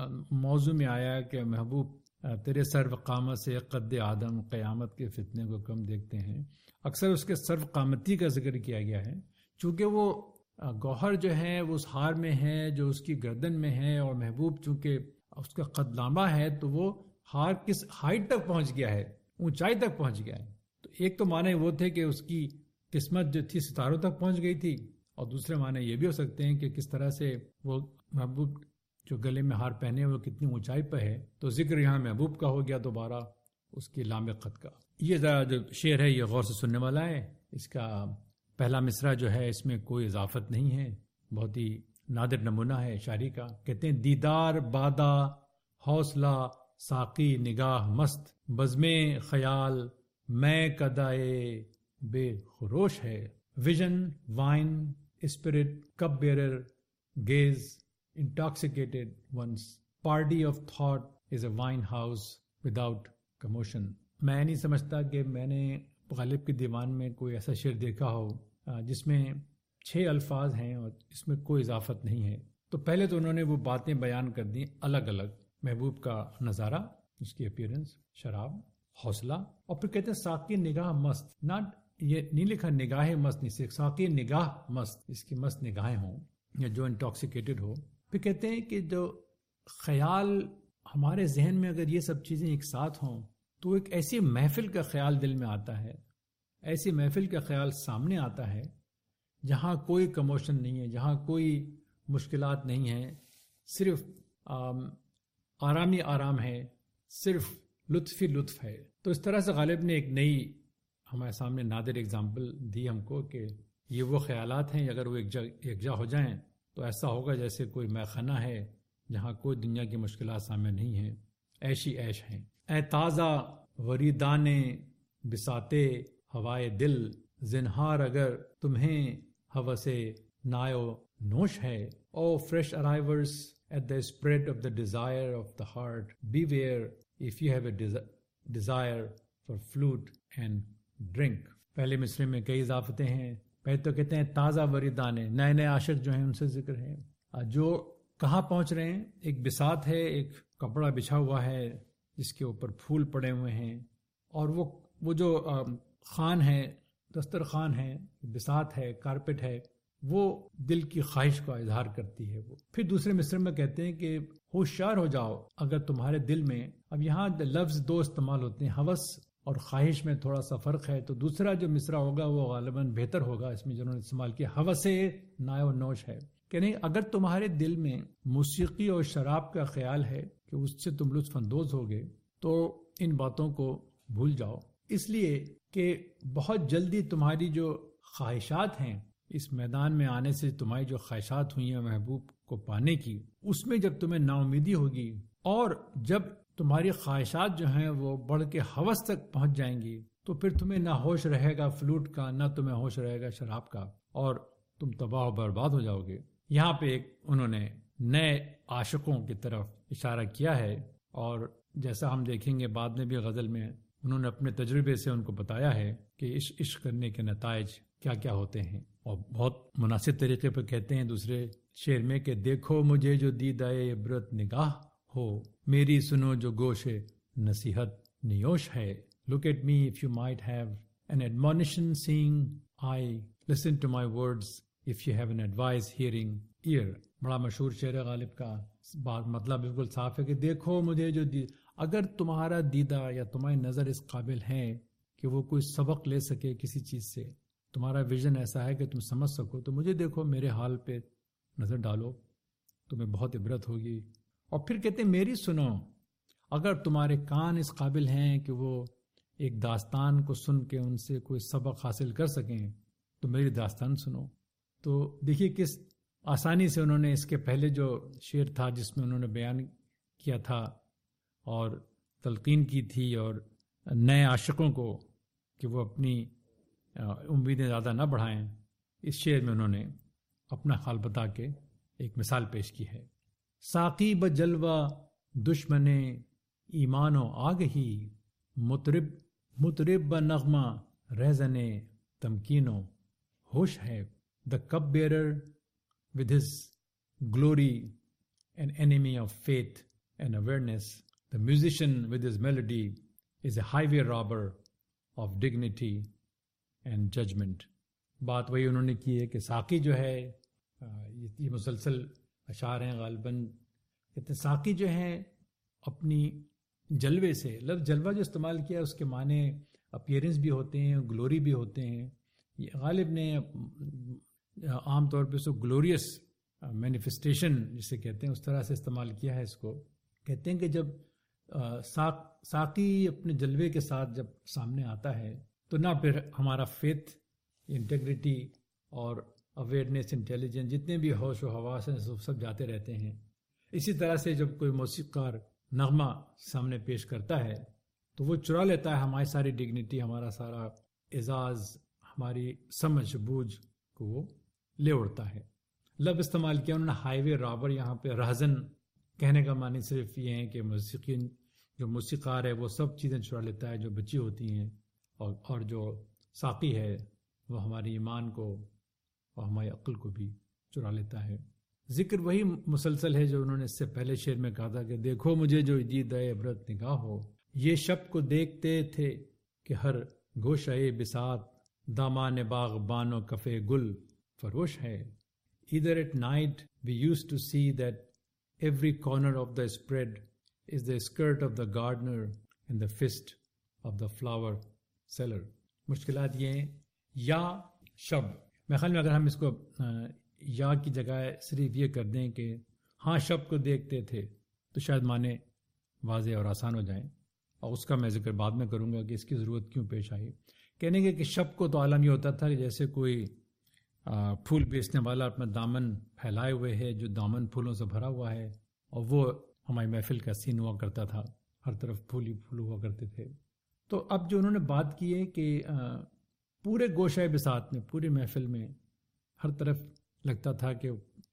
موضوع میں آیا کہ محبوب تیرے سرو قامت سے قد آدم قیامت کے فتنے کو کم دیکھتے ہیں، اکثر اس کے سرو قامتی کا ذکر کیا گیا ہے، چونکہ وہ گوہر جو ہے وہ اس ہار میں ہے جو اس کی گردن میں ہے، اور محبوب چونکہ اس کا قد لمبا ہے تو وہ ہار کس ہائٹ تک پہنچ گیا ہے، اونچائی تک پہنچ گیا ہے۔ تو ایک تو معنی وہ تھے کہ اس کی قسمت جو تھی ستاروں تک پہنچ گئی تھی، اور دوسرے معنی یہ بھی ہو سکتے ہیں کہ کس طرح سے وہ محبوب جو گلے میں ہار پہنے وہ کتنی اونچائی پہ ہے۔ تو ذکر یہاں محبوب کا ہو گیا دوبارہ اس کی لامع قد کا۔ یہ ذرا جو شعر ہے یہ غور سے سننے والا ہے، اس کا پہلا مصرع جو ہے اس میں کوئی اضافت نہیں ہے، بہت ہی نادر نمونہ ہے شاعری کا۔ کہتے ہیں دیدار بادہ حوصلہ ساقی نگاہ مست، بزمیں خیال میں کدائے بے خروش ہے، vision wine spirit cup bearer gaze intoxicated once, party of thought is a wine house without commotion۔ میں نہیں سمجھتا کہ میں نے غالب کے دیوان میں کوئی ایسا شعر دیکھا ہو جس میں 6 الفاظ ہیں اور اس میں کوئی اضافت نہیں ہے۔ تو پہلے تو انہوں نے وہ باتیں بیان کر دی الگ الگ، محبوب کا نظارہ، اس کی اپیرنس، شراب، حوصلہ، اور پھر کہتے ہیں ساقی نگاہ مست، ناٹ یہ نہیں لکھا نگاہ مست، نہیں صرف ساقی نگاہ مست، اس کی مست نگاہیں ہوں یا جو انٹاکسیکیٹڈ ہو۔ پھر کہتے ہیں کہ جو خیال ہمارے ذہن میں اگر یہ سب چیزیں ایک ساتھ ہوں تو ایک ایسی محفل کا خیال دل میں آتا ہے، ایسی محفل کا خیال سامنے آتا ہے جہاں کوئی کموشن نہیں ہے، جہاں کوئی مشکلات نہیں ہیں، صرف آرام ہی آرام ہے، صرف لطف ہی لطف ہے۔ تو اس طرح سے غالب نے ایک نئی ہمارے سامنے نادر اگزامپل دی ہم کو کہ یہ وہ خیالات ہیں اگر وہ ایک جا ہو جائیں تو ایسا ہوگا جیسے کوئی میخانہ ہے جہاں کوئی دنیا کی مشکلات سامنے نہیں ہیں، ایشی عیش ہیں۔ اے تازہ وریدانے بساتے ہوائے دل، زنہار اگر تمہیں ہوس نایو نوش ہے۔ O fresh arrivers at the spread of the desire of the heart, beware if you have a desire for flute and drink. پہلے مصرے میں کئی اضافتیں ہیں۔ پہلے تو کہتے ہیں تازہ وریدانے، نئے نئے عاشق جو ہیں ان سے ذکر ہے، جو کہاں پہنچ رہے ہیں، ایک بساط ہے، ایک کپڑا بچھا ہوا ہے جس کے اوپر پھول پڑے ہوئے ہیں، اور وہ جو خان ہے، دسترخوان ہے، بساط ہے، کارپٹ ہے، وہ دل کی خواہش کا اظہار کرتی ہے۔ وہ پھر دوسرے مصرع میں کہتے ہیں کہ ہوشیار ہو جاؤ اگر تمہارے دل میں، اب یہاں لفظ 2 استعمال ہوتے ہیں، ہوس اور خواہش میں تھوڑا سا فرق ہے، تو دوسرا جو مصرع ہوگا وہ غالباً بہتر ہوگا، اس میں جنہوں نے استعمال کیا ہوس نایو نوش ہے، کہ نہیں اگر تمہارے دل میں موسیقی اور شراب کا خیال ہے کہ اس سے تم لطف اندوز ہوگے تو ان باتوں کو بھول جاؤ، اس لیے کہ بہت جلدی تمہاری جو خواہشات ہیں، اس میدان میں آنے سے تمہاری جو خواہشات ہوئی ہیں محبوب کو پانے کی، اس میں جب تمہیں نا امیدی ہوگی اور جب تمہاری خواہشات جو ہیں وہ بڑھ کے ہوس تک پہنچ جائیں گی تو پھر تمہیں نہ ہوش رہے گا فلوٹ کا، نہ تمہیں ہوش رہے گا شراب کا، اور تم تباہ و برباد ہو جاؤ گے۔ یہاں پہ انہوں نے نئے عاشقوں کی طرف اشارہ کیا ہے، اور جیسا ہم دیکھیں گے بعد میں بھی غزل میں انہوں نے اپنے تجربے سے ان کو بتایا ہے کہ عشق کرنے کے نتائج کیا کیا ہوتے ہیں، اور بہت مناسب طریقے پر کہتے ہیں دوسرے شعر میں کہ دیکھو مجھے جو دیدۂ عبرت نگاہ ہو، میری سنو جو گوش نصیحت نیوش ہے. Look at me if you might have an admonition seeing eye, listen to my words if you have an advice hearing ear. بڑا مشہور شعر ہے غالب کا، بات مطلب بالکل صاف ہے کہ دیکھو مجھے جو اگر تمہارا دیدہ یا تمہاری نظر اس قابل ہے کہ وہ کوئی سبق لے سکے کسی چیز سے، تمہارا ویژن ایسا ہے کہ تم سمجھ سکو، تو مجھے دیکھو، میرے حال پہ نظر ڈالو، تمہیں بہت عبرت ہوگی. اور پھر کہتے ہیں میری سنو، اگر تمہارے کان اس قابل ہیں کہ وہ ایک داستان کو سن کے ان سے کوئی سبق حاصل کر سکیں تو میری داستان سنو. تو دیکھیے کس آسانی سے انہوں نے اس کے پہلے جو شعر تھا جس میں انہوں نے بیان کیا تھا اور تلقین کی تھی اور نئے عاشقوں کو کہ وہ اپنی امیدیں زیادہ نہ بڑھائیں، اس شعر میں انہوں نے اپنا حال بتا کے ایک مثال پیش کی ہے. ساقی بجلوہ دشمن ایمان و آگہی، مطرب بنغمہ رہزن تمکین و ہوش ہے. The cup-bearer with his glory, an enemy of faith and awareness. The musician with his melody is a highway robber of dignity and judgment. بات وہی انہوں نے کی ہے کہ ساقی جو ہے، یہ مسلسل اشعار ہیں غالباً، کہتے ہیں ساقی جو ہے اپنی جلوے سے، لفظ جلوہ جو استعمال کیا اس کے معنی اپیرنس بھی ہوتے ہیں، گلوری بھی ہوتے ہیں. یہ غالب نے عام طور پہ سو گلوریس مینیفیسٹیشن جسے کہتے ہیں اس طرح سے استعمال کیا ہے اس کو. کہتے ہیں کہ جب ساقی اپنے جلوے کے ساتھ جب سامنے آتا ہے تو نہ پھر ہمارا فیتھ، انٹیگریٹی اور اویئرنیس، انٹیلیجنس، جتنے بھی ہوش و حواس ہیں سب جاتے رہتے ہیں. اسی طرح سے جب کوئی موسیقار نغمہ سامنے پیش کرتا ہے تو وہ چرا لیتا ہے ہماری ساری ڈگنیٹی، ہمارا سارا اعزاز، ہماری سمجھ بوجھ کو وہ لے اڑتا ہے. لفظ استعمال کیا انہوں نے ہائی وے رابر. یہاں پہ رہزن کہنے کا معنی صرف یہ ہے کہ جو موسیقار ہے وہ سب چیزیں چرا لیتا ہے جو بچی ہوتی ہیں، اور جو ساقی ہے وہ ہماری ایمان کو اور ہماری عقل کو بھی چرا لیتا ہے. ذکر وہی مسلسل ہے جو انہوں نے اس سے پہلے شعر میں کہا تھا کہ دیکھو مجھے جو دیدۂ عبرت نگاہ ہو، یہ شب کو دیکھتے تھے کہ ہر گوشۂ بساط دامان باغ بانو کفے گل فروش ہے. Either at night we used to see that every corner of the spread is the skirt of the gardener and the fist of the flower seller. مشکلات یہ ہیں یا شب. میرے خیال میں اگر ہم اس کو یا کی جگہ صرف یہ کر دیں کہ ہاں شب کو دیکھتے تھے تو شاید معنی واضح اور آسان ہو جائیں، اور اس کا میں ذکر بعد میں کروں گا کہ اس کی ضرورت کیوں پیش آئی. کہنے کے کہ شب کو تو عالم یہ ہوتا تھا کہ جیسے کوئی پھول بیچنے والا اپنا دامن پھیلائے ہوئے ہے، جو دامن پھولوں سے بھرا ہوا ہے، اور وہ ہماری محفل کا سین ہوا کرتا تھا، ہر طرف پھول ہی پھول ہوا کرتے تھے. تو اب جو انہوں نے بات کی ہے کہ پورے گوشۂ بساط میں، پوری محفل میں ہر طرف لگتا تھا کہ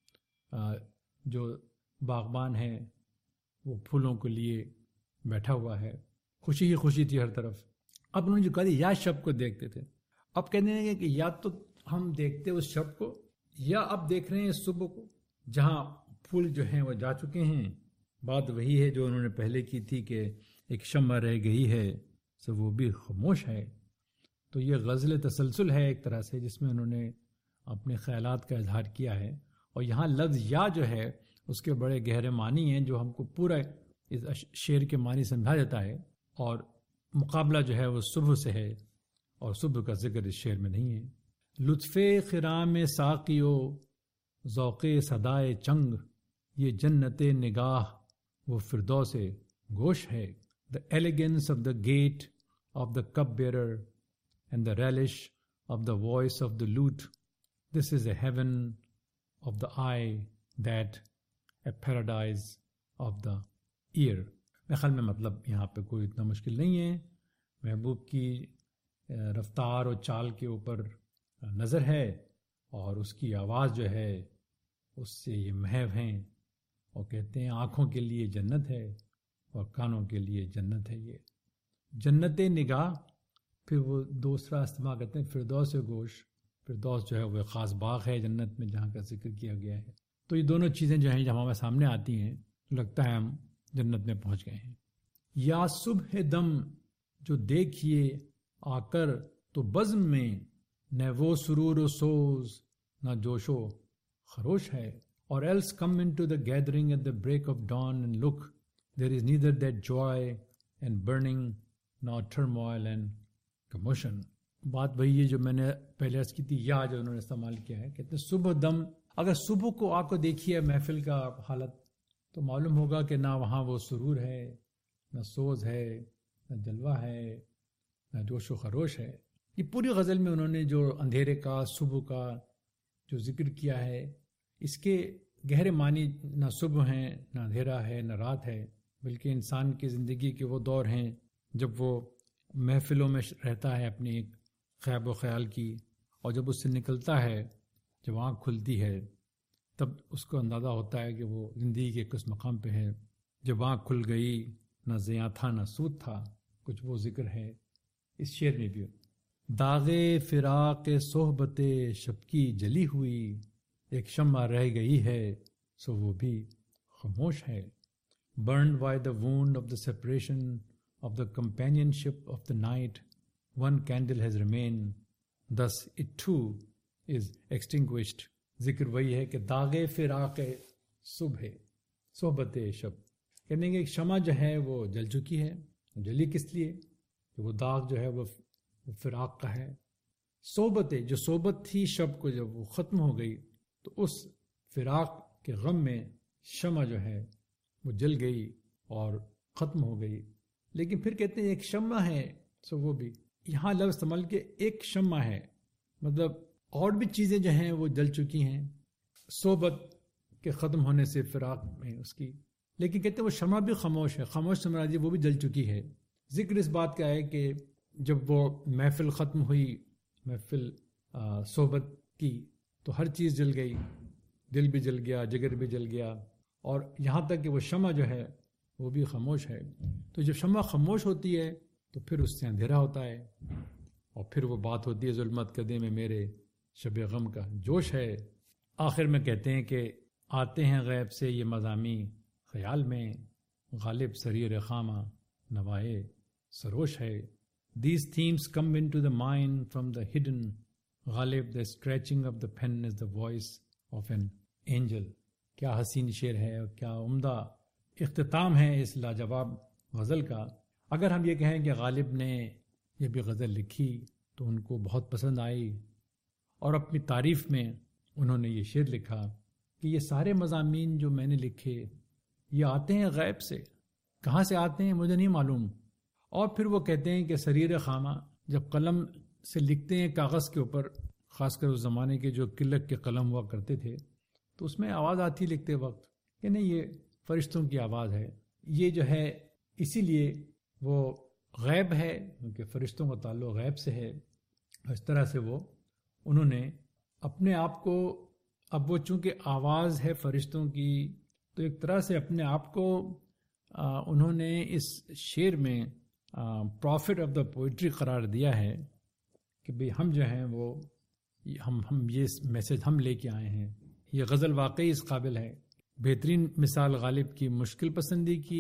جو باغبان ہے وہ پھولوں کو لیے بیٹھا ہوا ہے، خوشی ہی خوشی تھی ہر طرف. اب انہوں نے جو کہا یا شب کو دیکھتے تھے، اب کہنے لگے کہ یا تو ہم دیکھتے اس شب کو، یا اب دیکھ رہے ہیں صبح کو جہاں پھول جو ہیں وہ جا چکے ہیں. بات وہی ہے جو انہوں نے پہلے کی تھی کہ ایک شمع رہ گئی ہے سو وہ بھی خاموش ہے. تو یہ غزل تسلسل ہے ایک طرح سے جس میں انہوں نے اپنے خیالات کا اظہار کیا ہے. اور یہاں لفظ یا جو ہے اس کے بڑے گہرے معنی ہیں جو ہم کو پورا اس شعر کے معنی سمجھا دیتا ہے. اور مقابلہ جو ہے وہ صبح سے ہے، اور صبح کا ذکر اس شعر میں نہیں ہے. لطف خرام ساقی و ذوق صدائے چنگ، یہ جنت نگاہ وہ فردوس گوش ہے. The elegance of the gait of the cup-bearer and the relish of the voice of the lute, this is a heaven of the eye, that a paradise of the ear. میرے خیال میں مطلب یہاں پہ کوئی اتنا مشکل نہیں ہے. محبوب کی رفتار اور چال کے اوپر نظر ہے، اور اس کی آواز جو ہے اس سے یہ محو ہیں، اور کہتے ہیں آنکھوں کے لیے جنت ہے اور کانوں کے لیے جنت ہے. یہ جنت نگاہ. پھر وہ دوسرا استعمال کرتے ہیں فردوس گوش. فردوس جو ہے وہ خاص باغ ہے جنت میں جہاں کا ذکر کیا گیا ہے. تو یہ دونوں چیزیں جو ہیں جب ہمارے سامنے آتی ہیں لگتا ہے ہم جنت میں پہنچ گئے ہیں. یا صبح دم جو دیکھیے آ کر تو بزم میں نہ وہ سرور و سوز نہ جوش و خروش ہے. اور else come in to the gathering at the break of dawn and look there is neither that joy and burning not turmoil and commotion. بات وہی ہے جو میں نے پہلے عرض کی تھی. یا جو انہوں نے استعمال کیا ہے کہتے ہیں صبح دم. اگر صبح کو آپ کو دیکھیے محفل کا حالت تو معلوم ہوگا کہ نہ وہاں وہ سرور ہے نہ سوز ہے نہ جلوہ ہے نہ جوش و خروش ہے. یہ پوری غزل میں انہوں نے جو اندھیرے کا صبح کا جو ذکر کیا ہے اس کے گہرے معنی نہ صبح ہیں نہ اندھیرا ہے نہ رات ہے بلکہ انسان کی زندگی کے وہ دور ہیں جب وہ محفلوں میں رہتا ہے اپنی ایک خیال و خیال کی اور جب اس سے نکلتا ہے جب آنکھ کھلتی ہے تب اس کو اندازہ ہوتا ہے کہ وہ زندگی کے کس مقام پہ ہے. جب آنکھ کھل گئی نہ زیاں تھا نہ سود تھا. کچھ وہ ذکر ہے اس شعر میں بھی. داغ فراق صحبت شب کی جلی ہوئی ایک شمع رہ گئی ہے سو وہ بھی خاموش ہے. Burned by the wound of the separation of the companionship of the night one candle has remain thus it too is extinguished. ذکر وہی ہے کہ داغ فراق صبح صحبت شب کہنے کہ ایک شمع جو ہے وہ جل چکی ہے. جلی کس لیے کہ وہ داغ جو ہے وہ فراق کا ہے. صحبت جو صحبت تھی شب کو جب وہ ختم ہو گئی تو اس فراق کے غم میں شمع جو ہے وہ جل گئی اور ختم ہو گئی. لیکن پھر کہتے ہیں ایک شمع ہے سو وہ بھی. یہاں لفظ استعمال کہ ایک شمع ہے مطلب اور بھی چیزیں جو ہیں وہ جل چکی ہیں صحبت کے ختم ہونے سے فراق میں اس کی. لیکن کہتے ہیں وہ شمع بھی خاموش ہے. خاموش سے مراد وہ بھی جل چکی ہے. ذکر اس بات کا ہے کہ جب وہ محفل ختم ہوئی محفل صحبت کی تو ہر چیز جل گئی. دل بھی جل گیا جگر بھی جل گیا اور یہاں تک کہ وہ شمع جو ہے وہ بھی خاموش ہے. تو جب شمع خاموش ہوتی ہے تو پھر اس سے اندھیرا ہوتا ہے اور پھر وہ بات ہوتی ہے ظلمت قدے میں میرے شب غم کا جوش ہے. آخر میں کہتے ہیں کہ آتے ہیں غیب سے یہ مضامی خیال میں غالب سریر خامہ نوائے سروش ہے. These themes come into the mind from the hidden. Ghalib the stretching of the pen is the voice of an angel. کیا حسین شعر ہے اور کیا عمدہ اختتام ہے اس لاجواب غزل کا. اگر ہم یہ کہیں کہ غالب نے یہ بھی غزل لکھی تو ان کو بہت پسند آئی اور اپنی تعریف میں انہوں نے یہ شعر لکھا کہ یہ سارے مضامین جو میں نے لکھے یہ آتے ہیں غیب سے. کہاں سے آتے ہیں مجھے نہیں معلوم. اور پھر وہ کہتے ہیں کہ سریر خامہ جب قلم سے لکھتے ہیں کاغذ کے اوپر خاص کر اس زمانے کے جو قلت کے قلم ہوا کرتے تھے تو اس میں آواز آتی لکھتے وقت کہ نہیں یہ فرشتوں کی آواز ہے. یہ جو ہے اسی لیے وہ غیب ہے کیونکہ فرشتوں کا تعلق غیب سے ہے. اس طرح سے وہ انہوں نے اپنے آپ کو اب وہ چونکہ آواز ہے فرشتوں کی تو ایک طرح سے اپنے آپ کو انہوں نے اس شعر میں پروفٹ آف دا پوئٹری قرار دیا ہے کہ بھئی ہم جو ہیں وہ ہم یہ میسج ہم لے کے آئے ہیں. یہ غزل واقعی اس قابل ہے. بہترین مثال غالب کی مشکل پسندی کی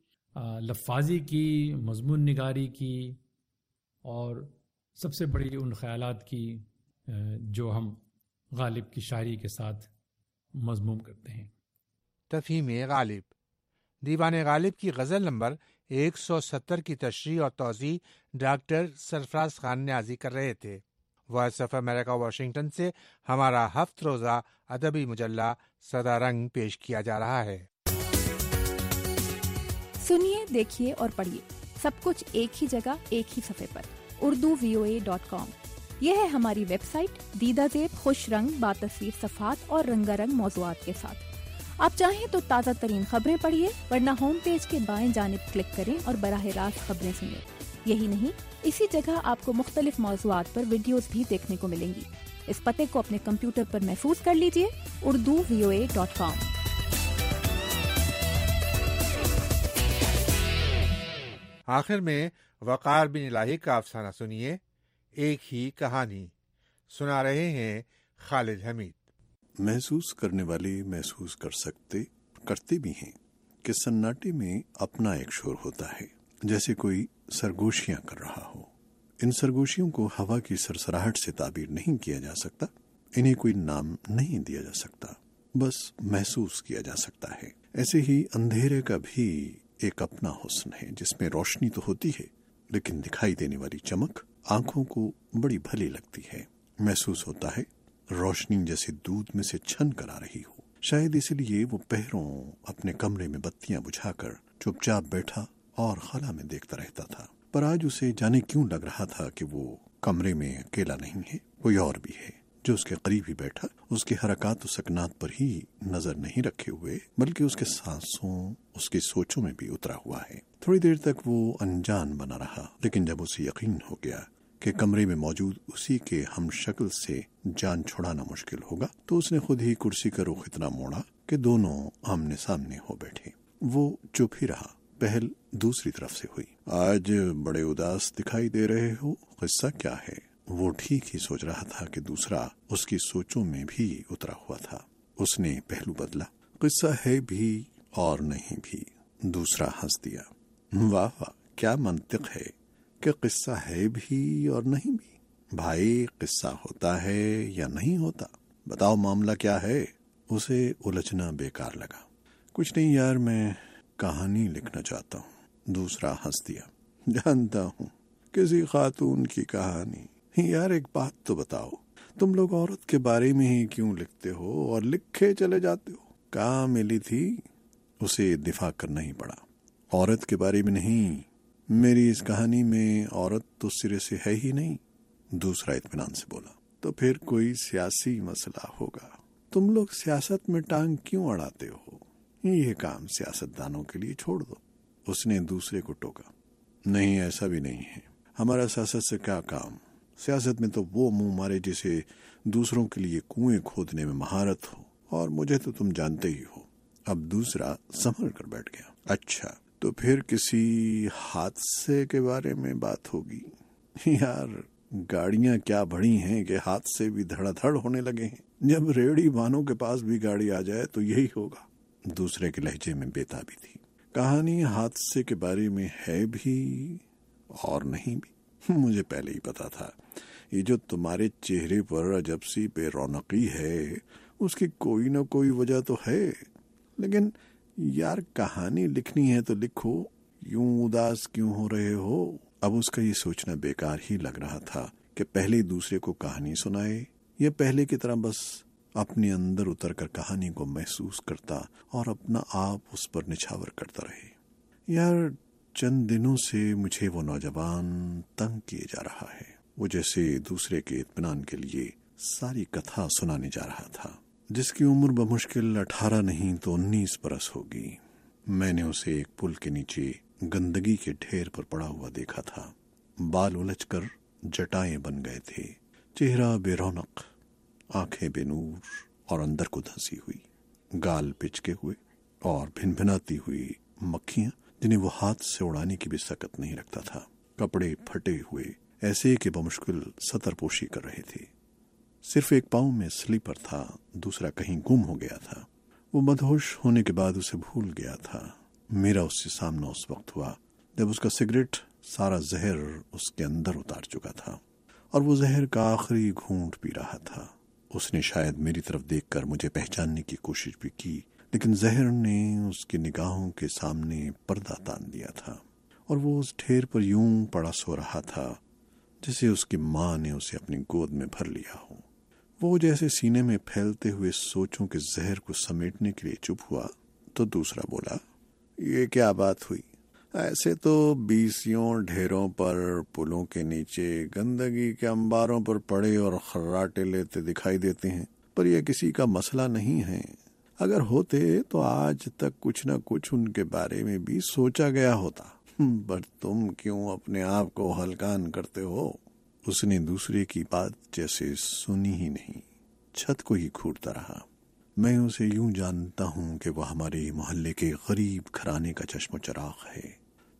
لفاظی کی مضمون نگاری کی اور سب سے بڑی ان خیالات کی جو ہم غالب کی شاعری کے ساتھ مضموم کرتے ہیں. تفہیم غالب دیوان غالب کی غزل نمبر 170 کی تشریح اور توضیح ڈاکٹر سرفراز خان نیازی کر رہے تھے. وائس آف امریکہ واشنگٹن سے ہمارا ہفت روزہ ادبی مجلہ سدا رنگ پیش کیا جا رہا ہے. سنیے دیکھیے اور پڑھیے سب کچھ ایک ہی جگہ ایک ہی صفحے پر urduvoa.com. یہ ہے ہماری ویب سائٹ دیدہ زیب خوش رنگ باتصویر صفحات اور رنگا رنگ موضوعات کے ساتھ. آپ چاہیں تو تازہ ترین خبریں پڑھیے ورنہ ہوم پیج کے بائیں جانب کلک کریں اور براہ راست خبریں سنیں. یہی نہیں اسی جگہ آپ کو مختلف موضوعات پر ویڈیوز بھی دیکھنے کو ملیں گی. اس پتے کو اپنے کمپیوٹر پر محفوظ کر لیجیے urduvoa.com. آخر میں وقار بن الہی کا افسانہ سنیے، ایک ہی کہانی۔ سنا رہے ہیں خالد حمید۔ محسوس کرنے والے محسوس کرتے بھی ہیں کہ سناٹے میں اپنا ایک شور ہوتا ہے، جیسے کوئی سرگوشیاں کر رہا ہو۔ ان سرگوشیوں کو ہوا کی سرسراہٹ سے تعبیر نہیں کیا جا سکتا، انہیں کوئی نام نہیں دیا جا سکتا، بس محسوس کیا جا سکتا ہے۔ ایسے ہی اندھیرے کا بھی ایک اپنا حسن ہے، جس میں روشنی تو ہوتی ہے لیکن دکھائی دینے والی چمک آنکھوں کو بڑی بھلی لگتی ہے۔ محسوس ہوتا ہے روشنی جیسے دودھ میں سے چھن کر آ رہی ہو۔ شاید اس لیے وہ پہروں اپنے کمرے میں بتیاں بجھا کر چپ چاپ بیٹھا اور خلا میں دیکھتا رہتا تھا، پر آج اسے جانے کیوں لگ رہا تھا کہ وہ کمرے میں اکیلا نہیں ہے، کوئی اور بھی ہے جو اس کے قریب ہی بیٹھا، اس کے حرکات و سکنات پر ہی نظر نہیں رکھے ہوئے بلکہ اس کے سانسوں، اس کی سوچوں میں بھی اترا ہوا ہے۔ تھوڑی دیر تک وہ انجان بنا رہا، لیکن جب اسے یقین ہو گیا کہ کمرے میں موجود اسی کے ہم شکل سے جان چھڑانا مشکل ہوگا، تو اس نے خود ہی کرسی کا رخ اتنا موڑا کہ دونوں آمنے سامنے ہو بیٹھے۔ وہ چپ ہی رہا۔ پہل دوسری طرف سے ہوئی۔ آج بڑے اداس دکھائی دے رہے ہو، قصہ کیا ہے؟ وہ ٹھیک ہی سوچ رہا تھا کہ دوسرا اس کی سوچوں میں بھی اترا ہوا تھا۔ اس نے پہلو بدلا۔ قصہ ہے بھی اور نہیں بھی۔ دوسرا ہنس دیا۔ واہ واہ، کیا منطق ہے کہ قصہ ہے بھی اور نہیں بھی۔ بھائی، قصہ ہوتا ہے یا نہیں ہوتا؟ بتاؤ معاملہ کیا ہے؟ اسے الجھنا بیکار لگا۔ کچھ نہیں یار، میں کہانی لکھنا چاہتا ہوں۔ دوسرا ہنس دیا۔ جانتا ہوں، کسی خاتون کی کہانی۔ یار ایک بات تو بتاؤ، تم لوگ عورت کے بارے میں ہی کیوں لکھتے ہو اور لکھے چلے جاتے ہو؟ کہاں ملی تھی؟ اسے دفاع کرنا ہی پڑا۔ عورت کے بارے میں نہیں، میری اس کہانی میں عورت تو سرے سے ہے ہی نہیں۔ دوسرا اطمینان سے بولا۔ تو پھر کوئی سیاسی مسئلہ ہوگا۔ تم لوگ سیاست میں ٹانگ کیوں اڑاتے ہو؟ یہ کام سیاست دانوں کے لیے چھوڑ دو۔ اس نے دوسرے کو ٹوکا۔ نہیں، ایسا بھی نہیں ہے، ہمارا سیاست سے کیا کام؟ سیاست میں تو وہ منہ مارے جسے دوسروں کے لیے کنویں کھودنے میں مہارت ہو، اور مجھے تو تم جانتے ہی ہو۔ اب دوسرا سنبھل کر بیٹھ گیا۔ اچھا، تو پھر کسی حادثے کے بارے میں بات ہوگی؟ یار گاڑیاں کیا بڑی ہیں کہ حادثے بھی دھڑا دھڑ ہونے لگے ہیں۔ جب ریڑھی بانوں کے پاس بھی گاڑی آ جائے تو یہی ہوگا۔ دوسرے کے لہجے میں بےتابی تھی۔ کہانی حادثے کے بارے میں ہے بھی اور نہیں بھی۔ مجھے پہلے ہی پتا تھا، یہ جو تمہارے چہرے پر عجب سی بے رونقی ہے، اس کی کوئی نہ کوئی وجہ تو ہے۔ لیکن یار کہانی لکھنی ہے تو لکھو، یوں اداس کیوں ہو رہے ہو؟ اب اس کا یہ سوچنا بیکار ہی لگ رہا تھا کہ پہلے دوسرے کو کہانی سنائے یا پہلے کی طرح بس اپنے اندر اتر کر کہانی کو محسوس کرتا اور اپنا آپ اس پر نچھاور کرتا رہے۔ یار چند دنوں سے مجھے وہ نوجوان تنگ کیے جا رہا ہے، وہ جیسے دوسرے کے اطمینان کے لیے ساری کتھا سنانے جا رہا تھا، جس کی عمر بمشکل 18 نہیں تو 19 برس ہوگی۔ میں نے اسے ایک پل کے نیچے گندگی کے ڈھیر پر پڑا ہوا دیکھا تھا۔ بال الجھ کر جٹائیں بن گئے تھے، چہرہ بے رونق، آنکھیں بے نور اور اندر کو دھنسی ہوئی، گال پچکے ہوئے اور بھن بھناتی ہوئی مکھیاں جنہیں وہ ہاتھ سے اڑانے کی بھی سکت نہیں رکھتا تھا۔ کپڑے پھٹے ہوئے، ایسے کہ بمشکل سطر پوشی کر رہے تھے۔ صرف ایک پاؤں میں سلیپر تھا، دوسرا کہیں گم ہو گیا تھا۔ وہ مدہوش ہونے کے بعد اسے بھول گیا تھا۔ میرا اس سے سامنا اس وقت ہوا جب اس کا سگریٹ سارا زہر اس کے اندر اتار چکا تھا اور وہ زہر کا آخری گھونٹ پی رہا تھا۔ اس نے شاید میری طرف دیکھ کر مجھے پہچاننے کی کوشش بھی کی، لیکن زہر نے اس کی نگاہوں کے سامنے پردہ تان دیا تھا اور وہ اس ڈھیر پر یوں پڑا سو رہا تھا جسے اس کی ماں نے اسے اپنی گود میں بھر لیا ہو۔ وہ جیسے سینے میں پھیلتے ہوئے سوچوں کے زہر کو سمیٹنے کے لیے چپ ہوا تو دوسرا بولا، یہ کیا بات ہوئی؟ ایسے تو 20 ڈھیروں پر، پلوں کے نیچے، گندگی کے انباروں پر پڑے اور خراٹے لیتے دکھائی دیتے ہیں، پر یہ کسی کا مسئلہ نہیں ہے۔ اگر ہوتے تو آج تک کچھ نہ کچھ ان کے بارے میں بھی سوچا گیا ہوتا، پر تم کیوں اپنے آپ کو ہلکان کرتے ہو؟ اس نے دوسرے کی بات جیسے سنی ہی نہیں، چھت کو ہی گھورتا رہا۔ میں اسے یوں جانتا ہوں کہ وہ ہمارے محلے کے غریب گھرانے کا چشم و چراغ ہے،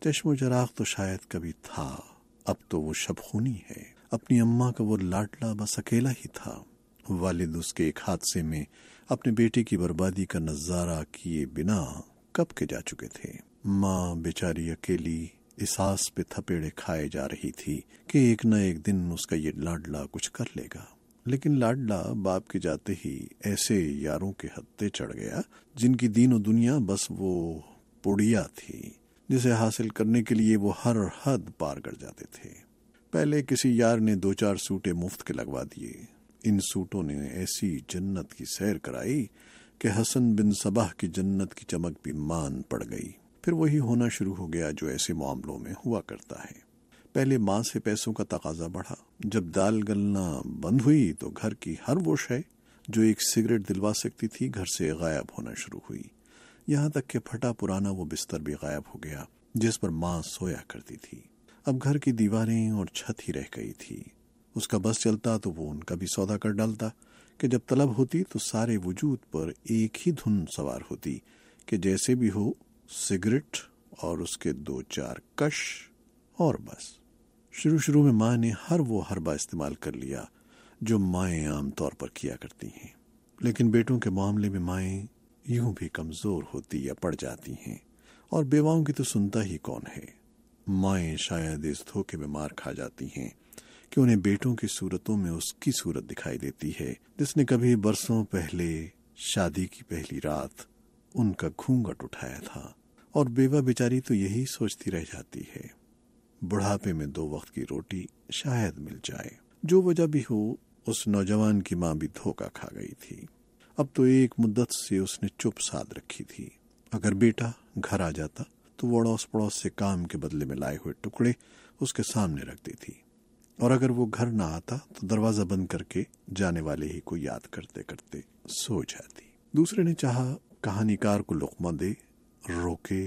چشم و چراغ تو شاید کبھی تھا، اب تو وہ شب خونی ہے۔ اپنی اماں کا وہ لاڈلا بس اکیلا ہی تھا۔ والد اس کے ایک حادثے میں اپنے بیٹے کی بربادی کا نظارہ کیے بنا کب کے جا چکے تھے۔ ماں بیچاری اکیلی اس آس پہ تھپیڑے کھائے جا رہی تھی کہ ایک نہ ایک دن اس کا یہ لاڈلا کچھ کر لے گا، لیکن لاڈلا باپ کے جاتے ہی ایسے یاروں کے ہتھے چڑھ گیا جن کی دین و دنیا بس وہ پڑیا تھی، جسے حاصل کرنے کے لیے وہ ہر حد پار کر جاتے تھے۔ پہلے کسی یار نے 2-4 سوٹے مفت کے لگوا دیے۔ ان سوٹوں نے ایسی جنت کی سیر کرائی کہ حسن بن صباح کی جنت کی چمک بھی مان پڑ گئی۔ پھر وہی ہونا شروع ہو گیا جو ایسے معاملوں میں ہوا کرتا ہے۔ پہلے ماں سے پیسوں کا تقاضا بڑھا، جب دال گلنا بند ہوئی تو گھر کی ہر وہ شے جو ایک سگریٹ دلوا سکتی تھی گھر سے غائب ہونا شروع ہوئی، یہاں تک کہ پھٹا پرانا وہ بستر بھی غائب ہو گیا جس پر ماں سویا کرتی تھی۔ اب گھر کی دیواریں اور چھت ہی رہ گئی تھی۔ اس کا بس چلتا تو وہ ان کا بھی سودا کر ڈالتا کہ جب طلب ہوتی تو سارے وجود پر ایک ہی دھن سوار ہوتی کہ جیسے بھی ہو سگریٹ اور اس کے 2-4 کش اور بس۔ شروع میں ماں نے ہر وہ حربہ استعمال کر لیا جو مائیں عام طور پر کیا کرتی ہیں، لیکن بیٹوں کے معاملے میں مائیں یوں بھی کمزور ہوتی یا پڑ جاتی ہیں، اور بیواؤں کی تو سنتا ہی کون ہے۔ مائیں شاید اس دھوکے میں مار کھا جاتی ہیں کہ انہیں بیٹوں کی صورتوں میں اس کی صورت دکھائی دیتی ہے جس نے کبھی برسوں پہلے شادی کی پہلی رات ان کا گھونگھٹ اٹھایا تھا، اور بیوہ بیچاری تو یہی سوچتی رہ جاتی ہے بڑھاپے میں 2 وقت کی روٹی شاید مل جائے۔ جو وجہ بھی ہو، اس نوجوان کی ماں بھی دھوکہ کھا گئی تھی۔ اب تو ایک مدت سے اس نے چپ سادھ رکھی تھی۔ اگر بیٹا گھر آ جاتا تو وہ اڑوس پڑوس سے کام کے بدلے میں لائے ہوئے ٹکڑے اس کے سامنے رکھ دیتی، اور اگر وہ گھر نہ آتا تو دروازہ بند کر کے جانے والے ہی کو یاد کرتے کرتے سو جاتی۔ دوسرے نے چاہا کہانی کار کو لقمہ دے، روکے،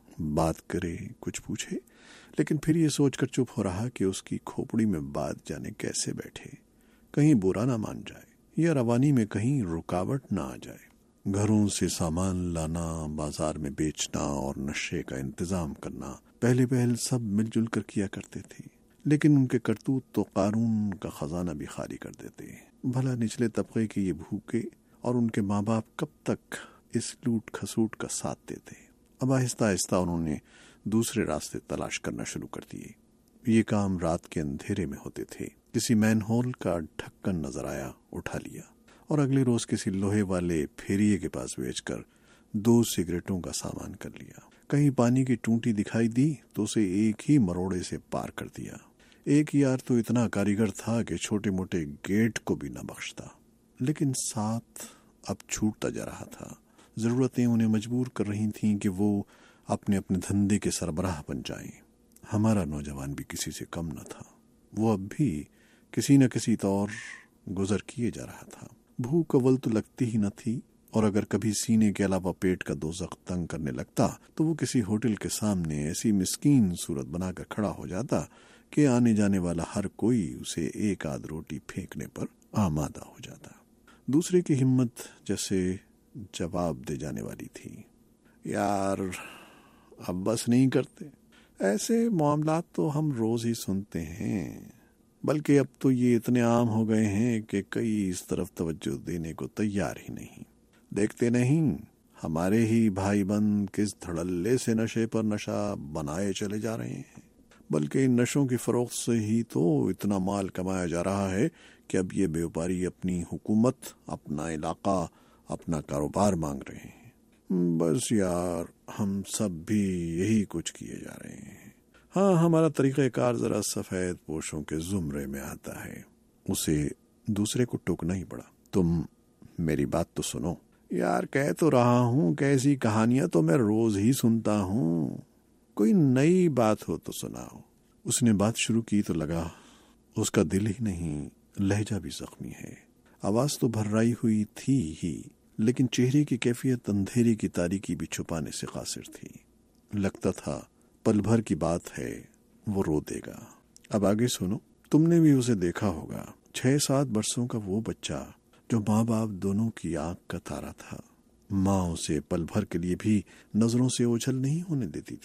بات کرے، کچھ پوچھے، لیکن پھر یہ سوچ کر چپ ہو رہا کہ اس کی کھوپڑی میں بات جانے کیسے بیٹھے، کہیں برا نہ مان جائے یا روانی میں کہیں رکاوٹ نہ آ جائے۔ گھروں سے سامان لانا، بازار میں بیچنا اور نشے کا انتظام کرنا پہل سب مل جل کر کیا کرتے تھے، لیکن ان کے کرتوت تو قارون کا خزانہ بھی خالی کر دیتے۔ بھلا نچلے طبقے کے یہ بھوکے اور ان کے ماں باپ کب تک اس لوٹ کھسوٹ کا ساتھ دیتے؟ اب آہستہ آہستہ انہوں نے دوسرے راستے تلاش کرنا شروع کر دیے۔ یہ کام رات کے اندھیرے میں ہوتے تھے۔ کسی مین ہول کا ڈھکن نظر آیا، اٹھا لیا، اور اگلے روز کسی لوہے والے پھیریے کے پاس بیچ کر 2 سگریٹوں کا سامان کر لیا۔ کہیں پانی کی ٹونٹی دکھائی دی تو اسے ایک ہی مروڑے سے پار کر دیا۔ ایک یار تو اتنا کاریگر تھا کہ چھوٹے موٹے گیٹ کو بھی نہ بخشتا، لیکن ساتھ اب چھوٹتا جا رہا تھا۔ ضرورتیں انہیں مجبور کر رہی تھیں کہ وہ اپنے دھندے کے سربراہ بن جائیں۔ ہمارا نوجوان بھی کسی سے کم نہ تھا، وہ اب بھی کسی نہ کسی طور گزر کیے جا رہا تھا۔ بھوک اول تو لگتی ہی نہ تھی، اور اگر کبھی سینے کے علاوہ پیٹ کا دوزخ تنگ کرنے لگتا تو وہ کسی ہوٹل کے سامنے ایسی مسکین صورت بنا کر کھڑا ہو جاتا کہ آنے جانے والا ہر کوئی اسے ایک آدھ روٹی پھینکنے پر آمادہ ہو جاتا۔ دوسرے کی ہمت جیسے جواب دے جانے والی تھی، یار اب بس نہیں کرتے۔ ایسے معاملات تو ہم روز ہی سنتے ہیں، بلکہ اب تو یہ اتنے عام ہو گئے ہیں کہ کئی اس طرف توجہ دینے کو تیار ہی نہیں۔ دیکھتے نہیں ہمارے ہی بھائی بند کس دھڑلے سے نشے پر نشہ بنائے چلے جا رہے ہیں، بلکہ ان نشوں کی فروخت سے ہی تو اتنا مال کمایا جا رہا ہے کہ اب یہ بیوپاری اپنی حکومت، اپنا علاقہ، اپنا کاروبار مانگ رہے ہیں۔ بس یار ہم سب بھی یہی کچھ کیے جا رہے ہیں۔ ہاں، ہمارا طریقہ کار ذرا سفید پوشوں کے زمرے میں آتا ہے، اسے دوسرے کو ٹوکنا ہی پڑا۔ تم میری بات تو سنو یار، کہہ تو رہا ہوں کہ ایسی کہانیاں تو میں روز ہی سنتا ہوں، کوئی نئی بات ہو تو سناؤ۔ اس نے بات شروع کی تو لگا اس کا دل ہی نہیں، لہجہ بھی زخمی ہے۔ آواز تو بھررائی ہوئی تھی ہی، لیکن چہرے کی کیفیت اندھیرے کی تاریکی بھی چھپانے سے قاصر تھی۔ لگتا تھا پل بھر کی بات ہے، وہ رو دے گا۔ اب آگے سنو، تم نے بھی اسے دیکھا ہوگا، 6-7 برسوں کا وہ بچہ جو ماں باپ دونوں کی آنکھ کا تارا تھا۔ ماں اسے پل بھر کے لیے بھی نظروں سے اوجھل نہیں ہونے دیتی تھی۔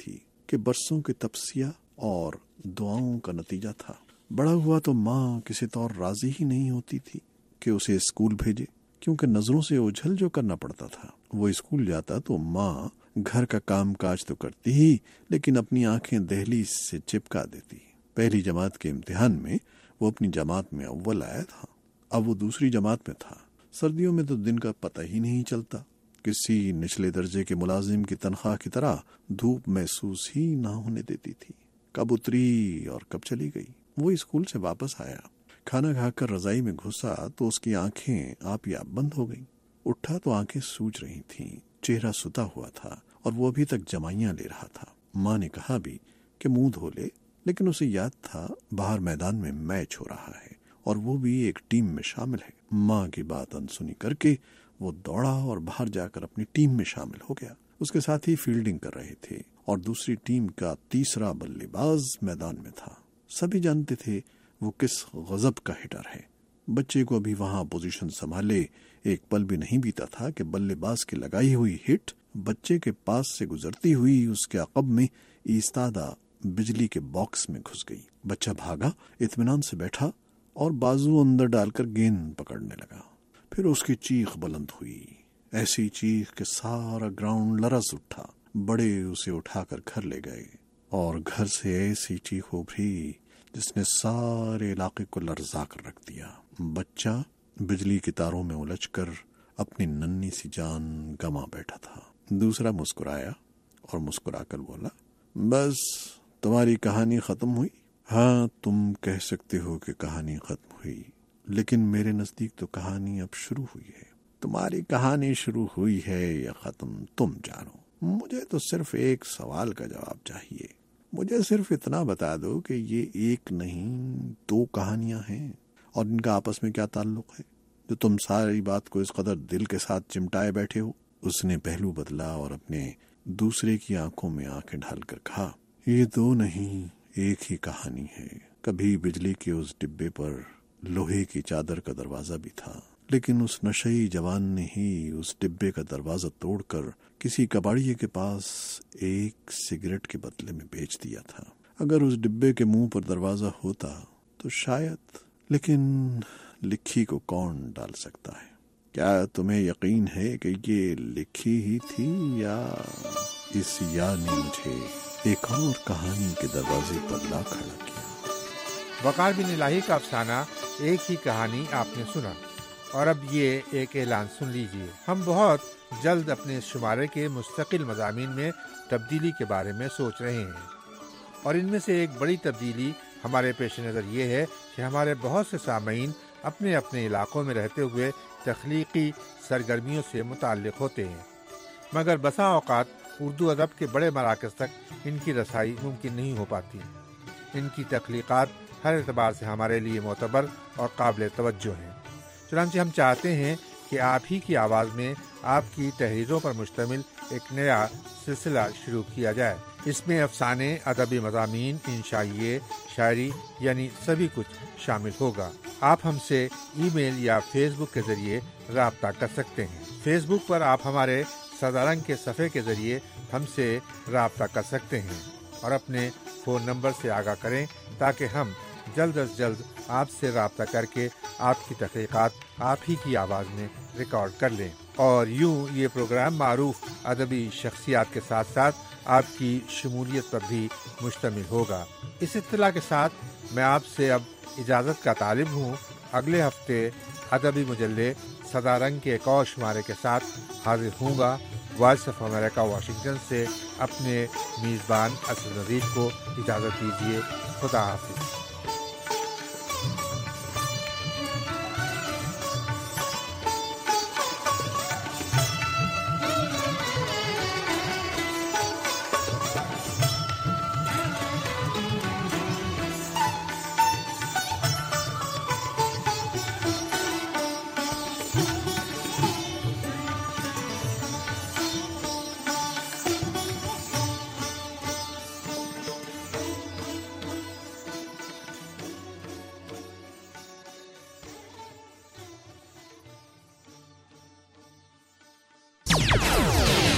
کہ برسوں کے تپسیہ اور دعاؤں کا نتیجہ تھا۔ بڑا ہوا تو ماں کسی طور راضی ہی نہیں ہوتی تھی کہ اسے اسکول بھیجے، کیونکہ نظروں سے اوجھل جو کرنا پڑتا تھا۔ وہ اسکول جاتا تو ماں گھر کا کام کاج تو کرتی ہی، لیکن اپنی آنکھیں دہلیز سے چپکا دیتی۔ پہلی جماعت کے امتحان میں وہ اپنی جماعت میں اول آیا تھا، اب وہ دوسری جماعت میں تھا۔ سردیوں میں تو دن کا پتہ ہی نہیں چلتا، کسی نچلے درجے کے ملازم کی تنخواہ کی طرح دھوپ محسوس ہی نہ ہونے دیتی تھی۔ کب اتری اور کب چلی گئی۔ وہ اسکول سے واپس آیا، کھانا کھا کر رضائی میں گھسا تو اس کی آنکھیں آپ ہی آپ بند ہو گئیں۔ اٹھا تو آنکھیں سوج رہی تھیں، چہرہ ستا ہوا تھا اور وہ ابھی تک جمائیاں لے رہا تھا۔ ماں نے کہا بھی کہ منہ دھو لے، لیکن اسے یاد تھا باہر میدان میں میچ ہو رہا ہے اور وہ بھی ایک ٹیم میں شامل ہے۔ ماں کی بات انسنی کر کے وہ دوڑا اور باہر جا کر اپنی ٹیم میں شامل ہو گیا۔ اس کے ساتھ ہی فیلڈنگ کر رہے تھے اور دوسری ٹیم کا تیسرا بلے باز میدان میں تھا۔ سبھی جانتے تھے وہ کس غضب کا ہٹر ہے۔ بچے کو ابھی وہاں پوزیشن سنبھالے ایک پل بھی نہیں بیتا تھا کہ بلے باز کی لگائی ہوئی ہٹ بچے کے پاس سے گزرتی ہوئی اس کے عقب میں ایستادہ بجلی کے باکس میں گھس گئی۔ بچہ بھاگا، اطمینان سے بیٹھا اور بازو اندر ڈال کر گیند پکڑنے لگا۔ پھر اس کی چیخ بلند ہوئی، ایسی چیخ کہ سارا گراؤنڈ لرز اٹھا۔ بڑے اسے اٹھا کر گھر لے گئے اور گھر سے ایسی چیخ ابھری جس نے سارے علاقے کو لرزا کر رکھ دیا۔ بچہ بجلی کی تاروں میں الجھ کر اپنی ننھی سی جان گما بیٹھا تھا۔ دوسرا مسکرایا اور مسکرا کر بولا، بس تمہاری کہانی ختم ہوئی؟ ہاں، تم کہہ سکتے ہو کہ کہانی ختم ہوئی، لیکن میرے نزدیک تو کہانی اب شروع ہوئی ہے۔ تمہاری کہانی شروع ہوئی ہے یا ختم تم جانو، مجھے تو صرف ایک سوال کا جواب چاہیے۔ مجھے صرف اتنا بتا دو کہ یہ ایک نہیں 2 کہانیاں ہیں اور ان کا آپس میں کیا تعلق ہے جو تم ساری بات کو اس قدر دل کے ساتھ چمٹائے بیٹھے ہو۔ اس نے پہلو بدلا اور اپنے دوسرے کی آنکھوں میں آنکھیں ڈال کر کہا، یہ 2 نہیں، ایک ہی کہانی ہے۔ کبھی بجلی کے اس ڈبے پر لوہے کی چادر کا دروازہ بھی تھا، لیکن اس نشئی جوان نے ہی اس ڈبے کا دروازہ توڑ کر کسی کباڑیے کے پاس ایک سگریٹ کے بدلے میں بیچ دیا تھا۔ اگر اس ڈبے کے منہ پر دروازہ ہوتا تو شاید، لیکن لکھی کو کون ڈال سکتا ہے؟ کیا تمہیں یقین ہے کہ یہ لکھی ہی تھی یا اس یا نے مجھے ایک اور کہانی کے دروازے پر لا کھڑا کیا؟ وقار بن الہی کا افسانہ ایک ہی کہانی آپ نے سنا، اور اب یہ ایک اعلان سن لیجئے۔ ہم بہت جلد اپنے اس شمارے کے مستقل مضامین میں تبدیلی کے بارے میں سوچ رہے ہیں، اور ان میں سے ایک بڑی تبدیلی ہمارے پیش نظر یہ ہے کہ ہمارے بہت سے سامعین اپنے اپنے علاقوں میں رہتے ہوئے تخلیقی سرگرمیوں سے متعلق ہوتے ہیں، مگر بسا اوقات اردو ادب کے بڑے مراکز تک ان کی رسائی ممکن نہیں ہو پاتی۔ ان کی تخلیقات ہر اعتبار سے ہمارے لیے معتبر اور قابل توجہ ہیں، چنانچہ ہم چاہتے ہیں کہ آپ ہی کی آواز میں آپ کی تحریروں پر مشتمل ایک نیا سلسلہ شروع کیا جائے۔ اس میں افسانے، ادبی مضامین، انشائیے، شاعری، یعنی سبھی کچھ شامل ہوگا۔ آپ ہم سے ای میل یا فیس بک کے ذریعے رابطہ کر سکتے ہیں۔ فیس بک پر آپ ہمارے سدا رنگ کے صفحے کے ذریعے ہم سے رابطہ کر سکتے ہیں اور اپنے فون نمبر سے آگاہ کریں تاکہ ہم جلد از جلد آپ سے رابطہ کر کے آپ کی تحقیقات آپ ہی کی آواز میں ریکارڈ کر لیں، اور یوں یہ پروگرام معروف ادبی شخصیات کے ساتھ ساتھ آپ کی شمولیت پر بھی مشتمل ہوگا۔ اس اطلاع کے ساتھ میں آپ سے اب اجازت کا طالب ہوں۔ اگلے ہفتے ادبی مجلے سدا رنگ کے ایک اور شمارے کے ساتھ حاضر ہوں گا۔ وائس آف امریکہ واشنگٹن سے اپنے میزبان اسد نذیر کو اجازت دیجیے۔ خدا حافظ۔